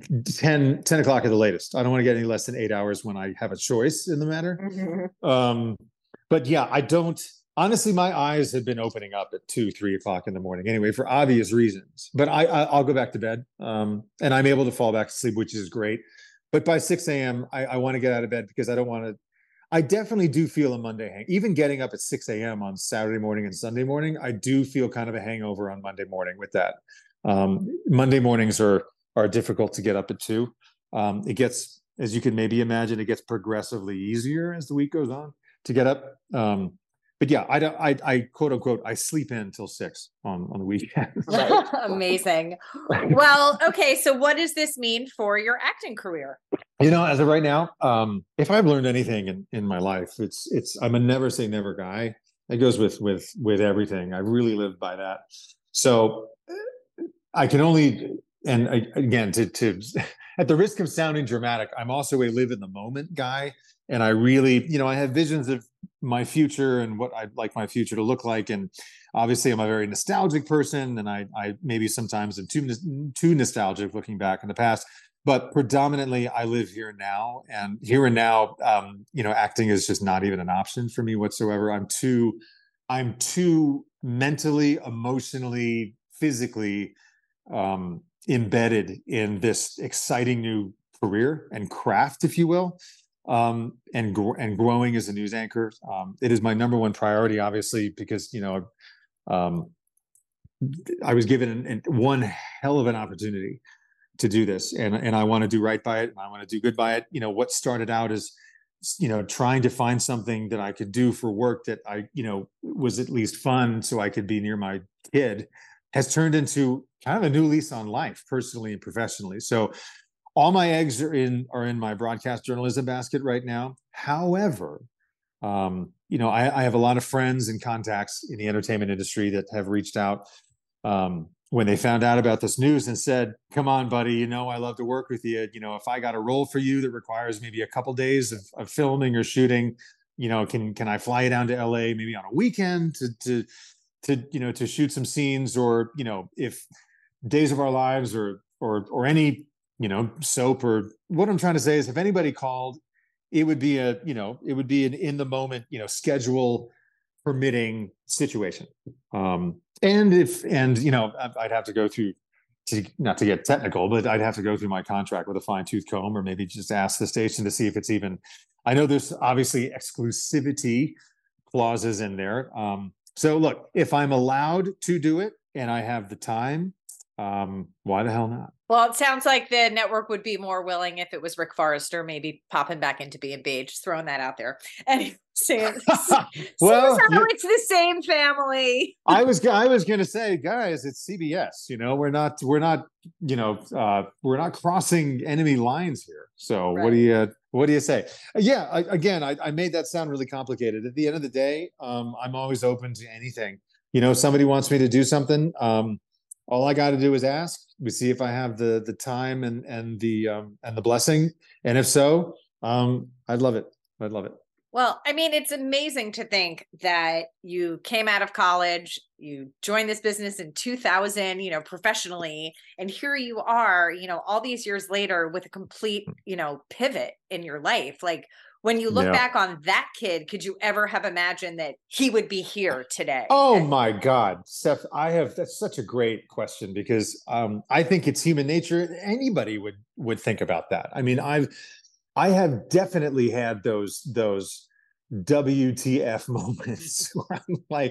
o'clock at the latest. I don't want to get any less than 8 hours when I have a choice in the matter. Mm-hmm. But yeah, honestly, my eyes have been opening up at 2, 3 o'clock in the morning anyway, for obvious reasons. But I'll go back to bed, and I'm able to fall back to sleep, which is great. But by 6 a.m., I want to get out of bed, because I definitely do feel a Monday hang. Even getting up at 6 a.m. on Saturday morning and Sunday morning, I do feel kind of a hangover on Monday morning with that. Monday mornings are difficult to get up at 2. It gets, as you can maybe imagine, it gets progressively easier as the week goes on to get up. But yeah, I quote unquote, I sleep in till 6 on the weekend. Right. Amazing. Well, okay. So what does this mean for your acting career? As of right now, if I've learned anything in my life, I'm a never say never guy. It goes with everything. I really lived by that. So I can only, and again, to at the risk of sounding dramatic, I'm also a live in the moment guy. And I really, I have visions of my future and what I'd like my future to look like. And obviously I'm a very nostalgic person, and I maybe sometimes am too nostalgic looking back in the past, but predominantly I live here and now, and here and now, acting is just not even an option for me whatsoever. I'm too mentally, emotionally, physically embedded in this exciting new career and craft, if you will. And growing as a news anchor. It is my number one priority, obviously, because, I was given one hell of an opportunity to do this, and I want to do right by it, and I want to do good by it. What started out as, trying to find something that I could do for work that I, was at least fun so I could be near my kid, has turned into kind of a new lease on life, personally and professionally. So all my eggs are in my broadcast journalism basket right now. However, I have a lot of friends and contacts in the entertainment industry that have reached out when they found out about this news and said, "Come on, buddy, I love to work with you. If I got a role for you that requires maybe a couple days of filming or shooting, can I fly you down to LA maybe on a weekend to shoot some scenes, or if Days of Our Lives or any soap," or what I'm trying to say is, if anybody called, it would be an in the moment, schedule permitting situation. I'd have to go through, not to get technical, but I'd have to go through my contract with a fine tooth comb, or maybe just ask the station to see if it's even, I know there's obviously exclusivity clauses in there. So look, if I'm allowed to do it and I have the time, why the hell not? Well, it sounds like the network would be more willing if it was Rick Forrester, maybe popping back into B&B. Just throwing that out there. And saying, well, it's the same family. I was going to say, guys, it's CBS. We're not crossing enemy lines here. So right. What do you say? Yeah, I made that sound really complicated. At the end of the day, I'm always open to anything. Somebody wants me to do something. All I got to do is ask. We see if I have the time and the blessing, and if so, I'd love it. I'd love it. Well, I mean, it's amazing to think that you came out of college, you joined this business in 2000, professionally, and here you are, all these years later with a complete, pivot in your life. Like, when you look back on that kid, could you ever have imagined that he would be here today? Oh my God, Steph, that's such a great question, because I think it's human nature. Anybody would think about that. I mean, I have definitely had those WTF moments where I'm like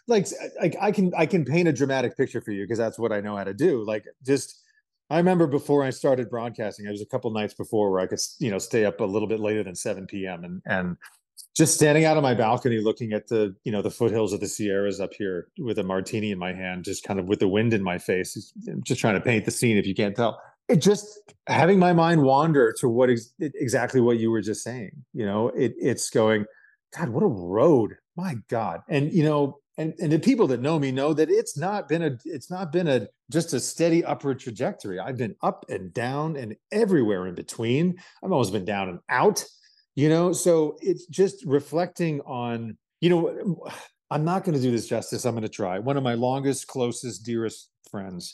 I can paint a dramatic picture for you, because that's what I know how to do. I remember before I started broadcasting, it was a couple nights before where I could, stay up a little bit later than 7 p.m. and just standing out on my balcony, looking at the foothills of the Sierras up here with a martini in my hand, just kind of with the wind in my face, just trying to paint the scene, if you can't tell. It just having my mind wander to exactly what you were just saying. It's going, God, what a road, my God. And, and the people that know me know that it's not been just a steady upward trajectory. I've been up and down and everywhere in between. I've always been down and out, so it's just reflecting on, I'm not going to do this justice. I'm going to try. One of my longest, closest, dearest friends,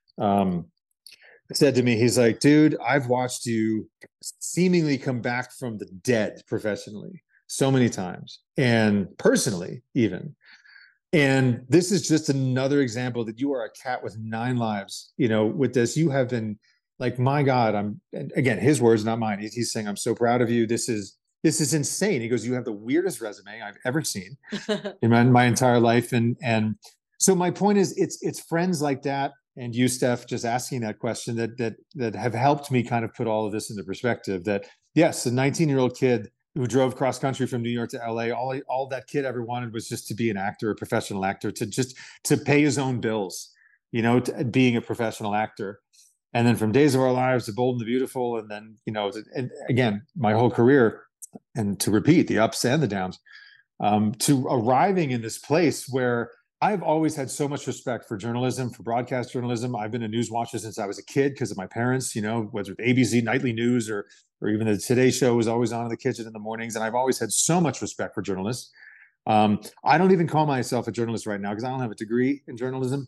said to me, he's like, dude, I've watched you seemingly come back from the dead professionally so many times, and personally even. And this is just another example that you are a cat with 9 lives. With this, you have been like, my God, and again, his words, not mine. He's saying, I'm so proud of you. This is insane. He goes, you have the weirdest resume I've ever seen in my entire life. And so my point is, it's friends like that, and you, Steph, just asking that question that have helped me kind of put all of this into perspective. That yes, a 19-year-old kid who drove cross country from New York to LA, all that kid ever wanted was just to be an actor, a professional actor, to pay his own bills, being a professional actor. And then from Days of Our Lives to Bold and the Beautiful, and then, and again, my whole career, and to repeat, the ups and the downs, to arriving in this place where I've always had so much respect for journalism, for broadcast journalism. I've been a news watcher since I was a kid because of my parents, whether it's ABC Nightly News or even the Today Show was always on in the kitchen in the mornings. And I've always had so much respect for journalists. I don't even call myself a journalist right now because I don't have a degree in journalism.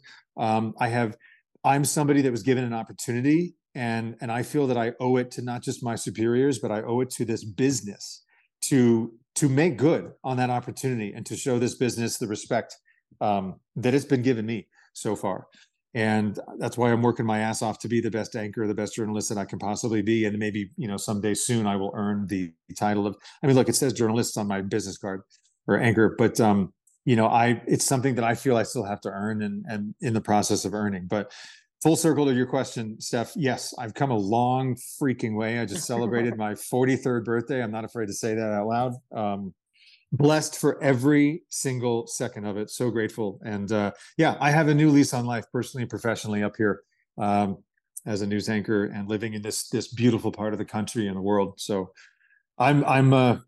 I'm somebody that was given an opportunity, and I feel that I owe it to not just my superiors, but I owe it to this business to make good on that opportunity and to show this business the respect that it's been given me so far. And that's why I'm working my ass off to be the best anchor, the best journalist that I can possibly be. And maybe, someday soon I will earn the title of, look, it says journalist on my business card, or anchor, but it's something that I feel I still have to earn and in the process of earning. But full circle to your question, Steph, yes, I've come a long freaking way. I just celebrated my 43rd birthday. I'm not afraid to say that out loud. Blessed for every single second of it. So grateful. And I have a new lease on life, personally and professionally, up here as a news anchor and living in this beautiful part of the country and the world. So I'm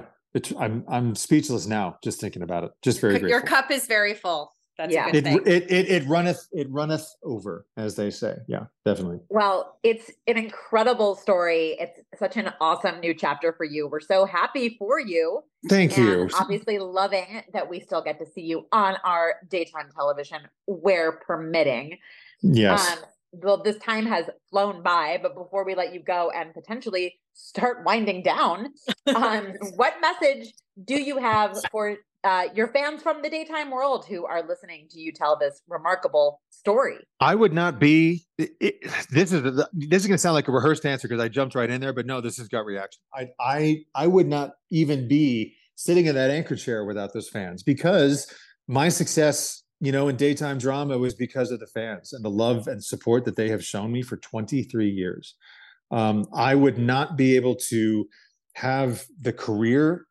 speechless now just thinking about it. Just very grateful. Your cup is very full. That's a good thing. It runneth over, as they say. Yeah, definitely. Well, it's an incredible story. It's such an awesome new chapter for you. We're so happy for you. Thank you. Obviously loving that we still get to see you on our daytime television where permitting. Yes. Well, this time has flown by, but before we let you go and potentially start winding down, what message do you have for your fans from the daytime world who are listening to you tell this remarkable story? I would not be. This is going to sound like a rehearsed answer because I jumped right in there, but no, this is gut reaction. I would not even be sitting in that anchor chair without those fans, because my success in daytime drama was because of the fans and the love and support that they have shown me for 23 years. I would not be able to have the career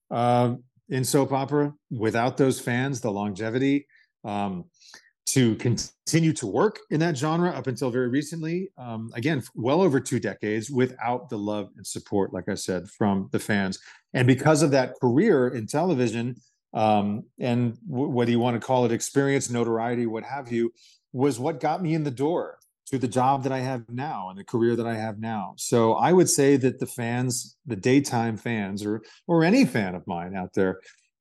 in soap opera without those fans, the longevity, to continue to work in that genre up until very recently. Again, well over 2 decades without the love and support, like I said, from the fans. And because of that career in television, and whether you want to call it experience, notoriety, what have you, was what got me in the door to the job that I have now and the career that I have now. So I would say that the fans, the daytime fans, or any fan of mine out there,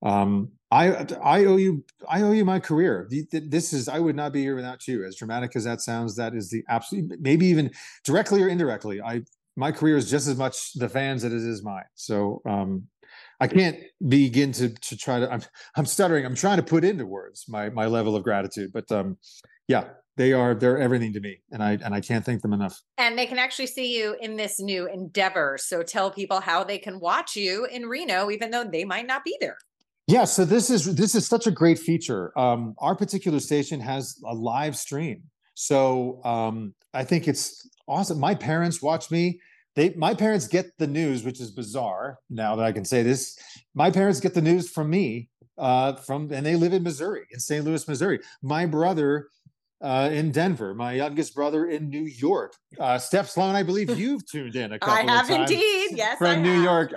I owe you my career. I would not be here without you. As dramatic as that sounds, that is the absolute, maybe even directly or indirectly, my career is just as much the fans as it is mine. So I can't begin to try to, I'm stuttering. I'm trying to put into words my level of gratitude, but yeah, they're everything to me, and I can't thank them enough. And they can actually see you in this new endeavor. So tell people how they can watch you in Reno, even though they might not be there. Yeah, so this is such a great feature. Our particular station has a live stream, so I think it's awesome. My parents watch me. My parents get the news, which is bizarre now that I can say this. My parents get the news from me, and they live in Missouri, in St. Louis, Missouri. My brother in Denver, my youngest brother in New York. Steph Sloan, I believe you've tuned in a couple of times. I have indeed, yes, from New York.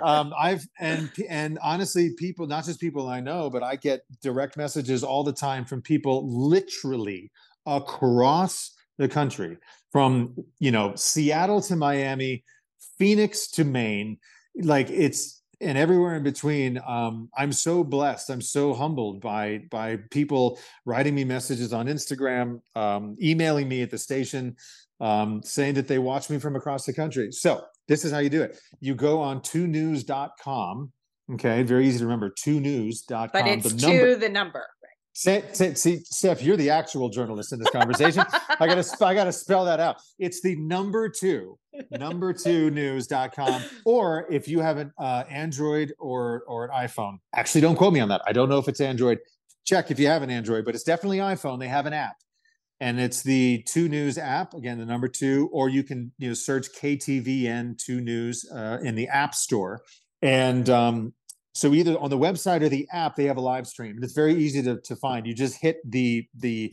And honestly, people, not just people I know, but I get direct messages all the time from people literally across the country, from Seattle to Miami, Phoenix to Maine, and everywhere in between. I'm so blessed. I'm so humbled by people writing me messages on Instagram, emailing me at the station, saying that they watch me from across the country. So this is how you do it. You go on 2news.com. Okay, very easy to remember, 2news.com. But it's the number. See, Steph, you're the actual journalist in this conversation. I gotta spell that out. It's the number 2 news.com. Or if you have an Android or an iPhone, actually don't quote me on that. I don't know if it's Android. Check if you have an Android, but it's definitely iPhone. They have an app, and it's the 2 News app. Again, the number 2, or you can search KTVN 2 News in the App Store. And so either on the website or the app, they have a live stream, and it's very easy to find. You just hit the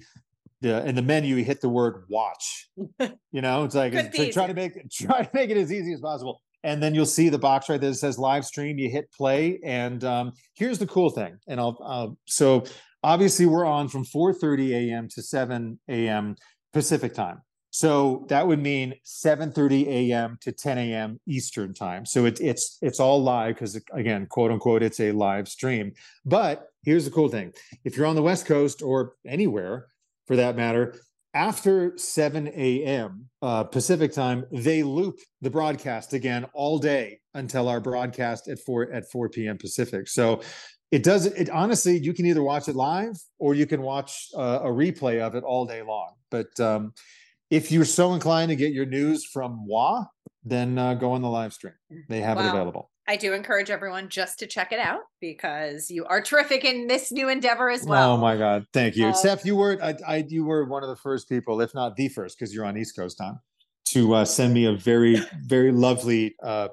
in the menu, you hit the word watch. It's like try to make it as easy as possible. And then you'll see the box right there that says live stream. You hit play, and here's the cool thing. And so obviously we're on from 4:30 a.m. to 7 a.m. Pacific time. So that would mean 7:30 a.m. to 10 a.m. Eastern time. So it's all live because, again, quote unquote, it's a live stream. But here's the cool thing: if you're on the West Coast or anywhere for that matter, after 7 a.m. Pacific time, they loop the broadcast again all day until our broadcast at 4 p.m. Pacific. So it honestly, you can either watch it live or you can watch a replay of it all day long. But if you're so inclined to get your news from WA, then go on the live stream. They have it available. I do encourage everyone just to check it out because you are terrific in this new endeavor as well. Oh my God. Thank you. Steph, you were one of the first people, if not the first, because you're on East Coast time, to send me a very, very lovely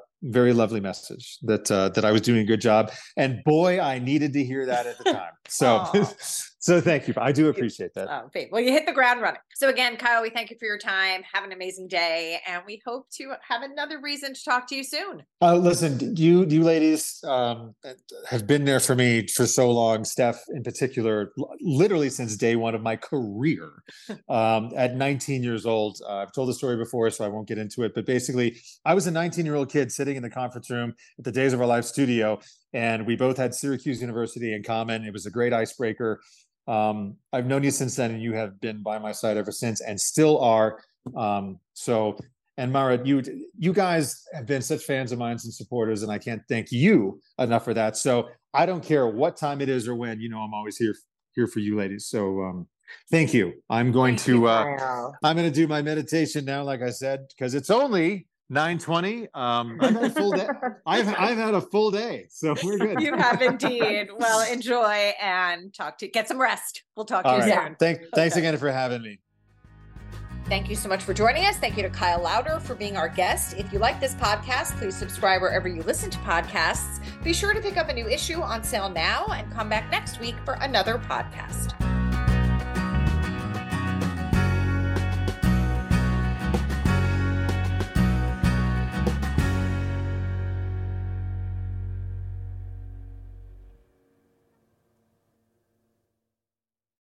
message that I was doing a good job. And boy, I needed to hear that at the time. So, so thank you. I do appreciate that. Well, you hit the ground running. So again, Kyle, we thank you for your time. Have an amazing day. And we hope to have another reason to talk to you soon. Listen, you ladies have been there for me for so long. Steph in particular, literally since day one of my career. At 19 years old, I've told the story before, so I won't get into it. But basically, I was a 19-year-old kid sitting in the conference room at the Days of Our Life studio, and we both had Syracuse University in common. It was a great icebreaker. I've known you since then, and you have been by my side ever since, and still are. And Mara, you guys have been such fans of mine and supporters, and I can't thank you enough for that. So I don't care what time it is or when, I'm always here for you ladies. So thank you. I'm going to do my meditation now, like I said, because it's only 9:20. I've had a full day. I've had a full day, so we're good. You have indeed. Well, enjoy and get some rest. We'll talk to you soon. Thanks again for having me. Thank you so much for joining us. Thank you to Kyle Lowder for being our guest. If you like this podcast, please subscribe wherever you listen to podcasts. Be sure to pick up a new issue on sale now and come back next week for another podcast.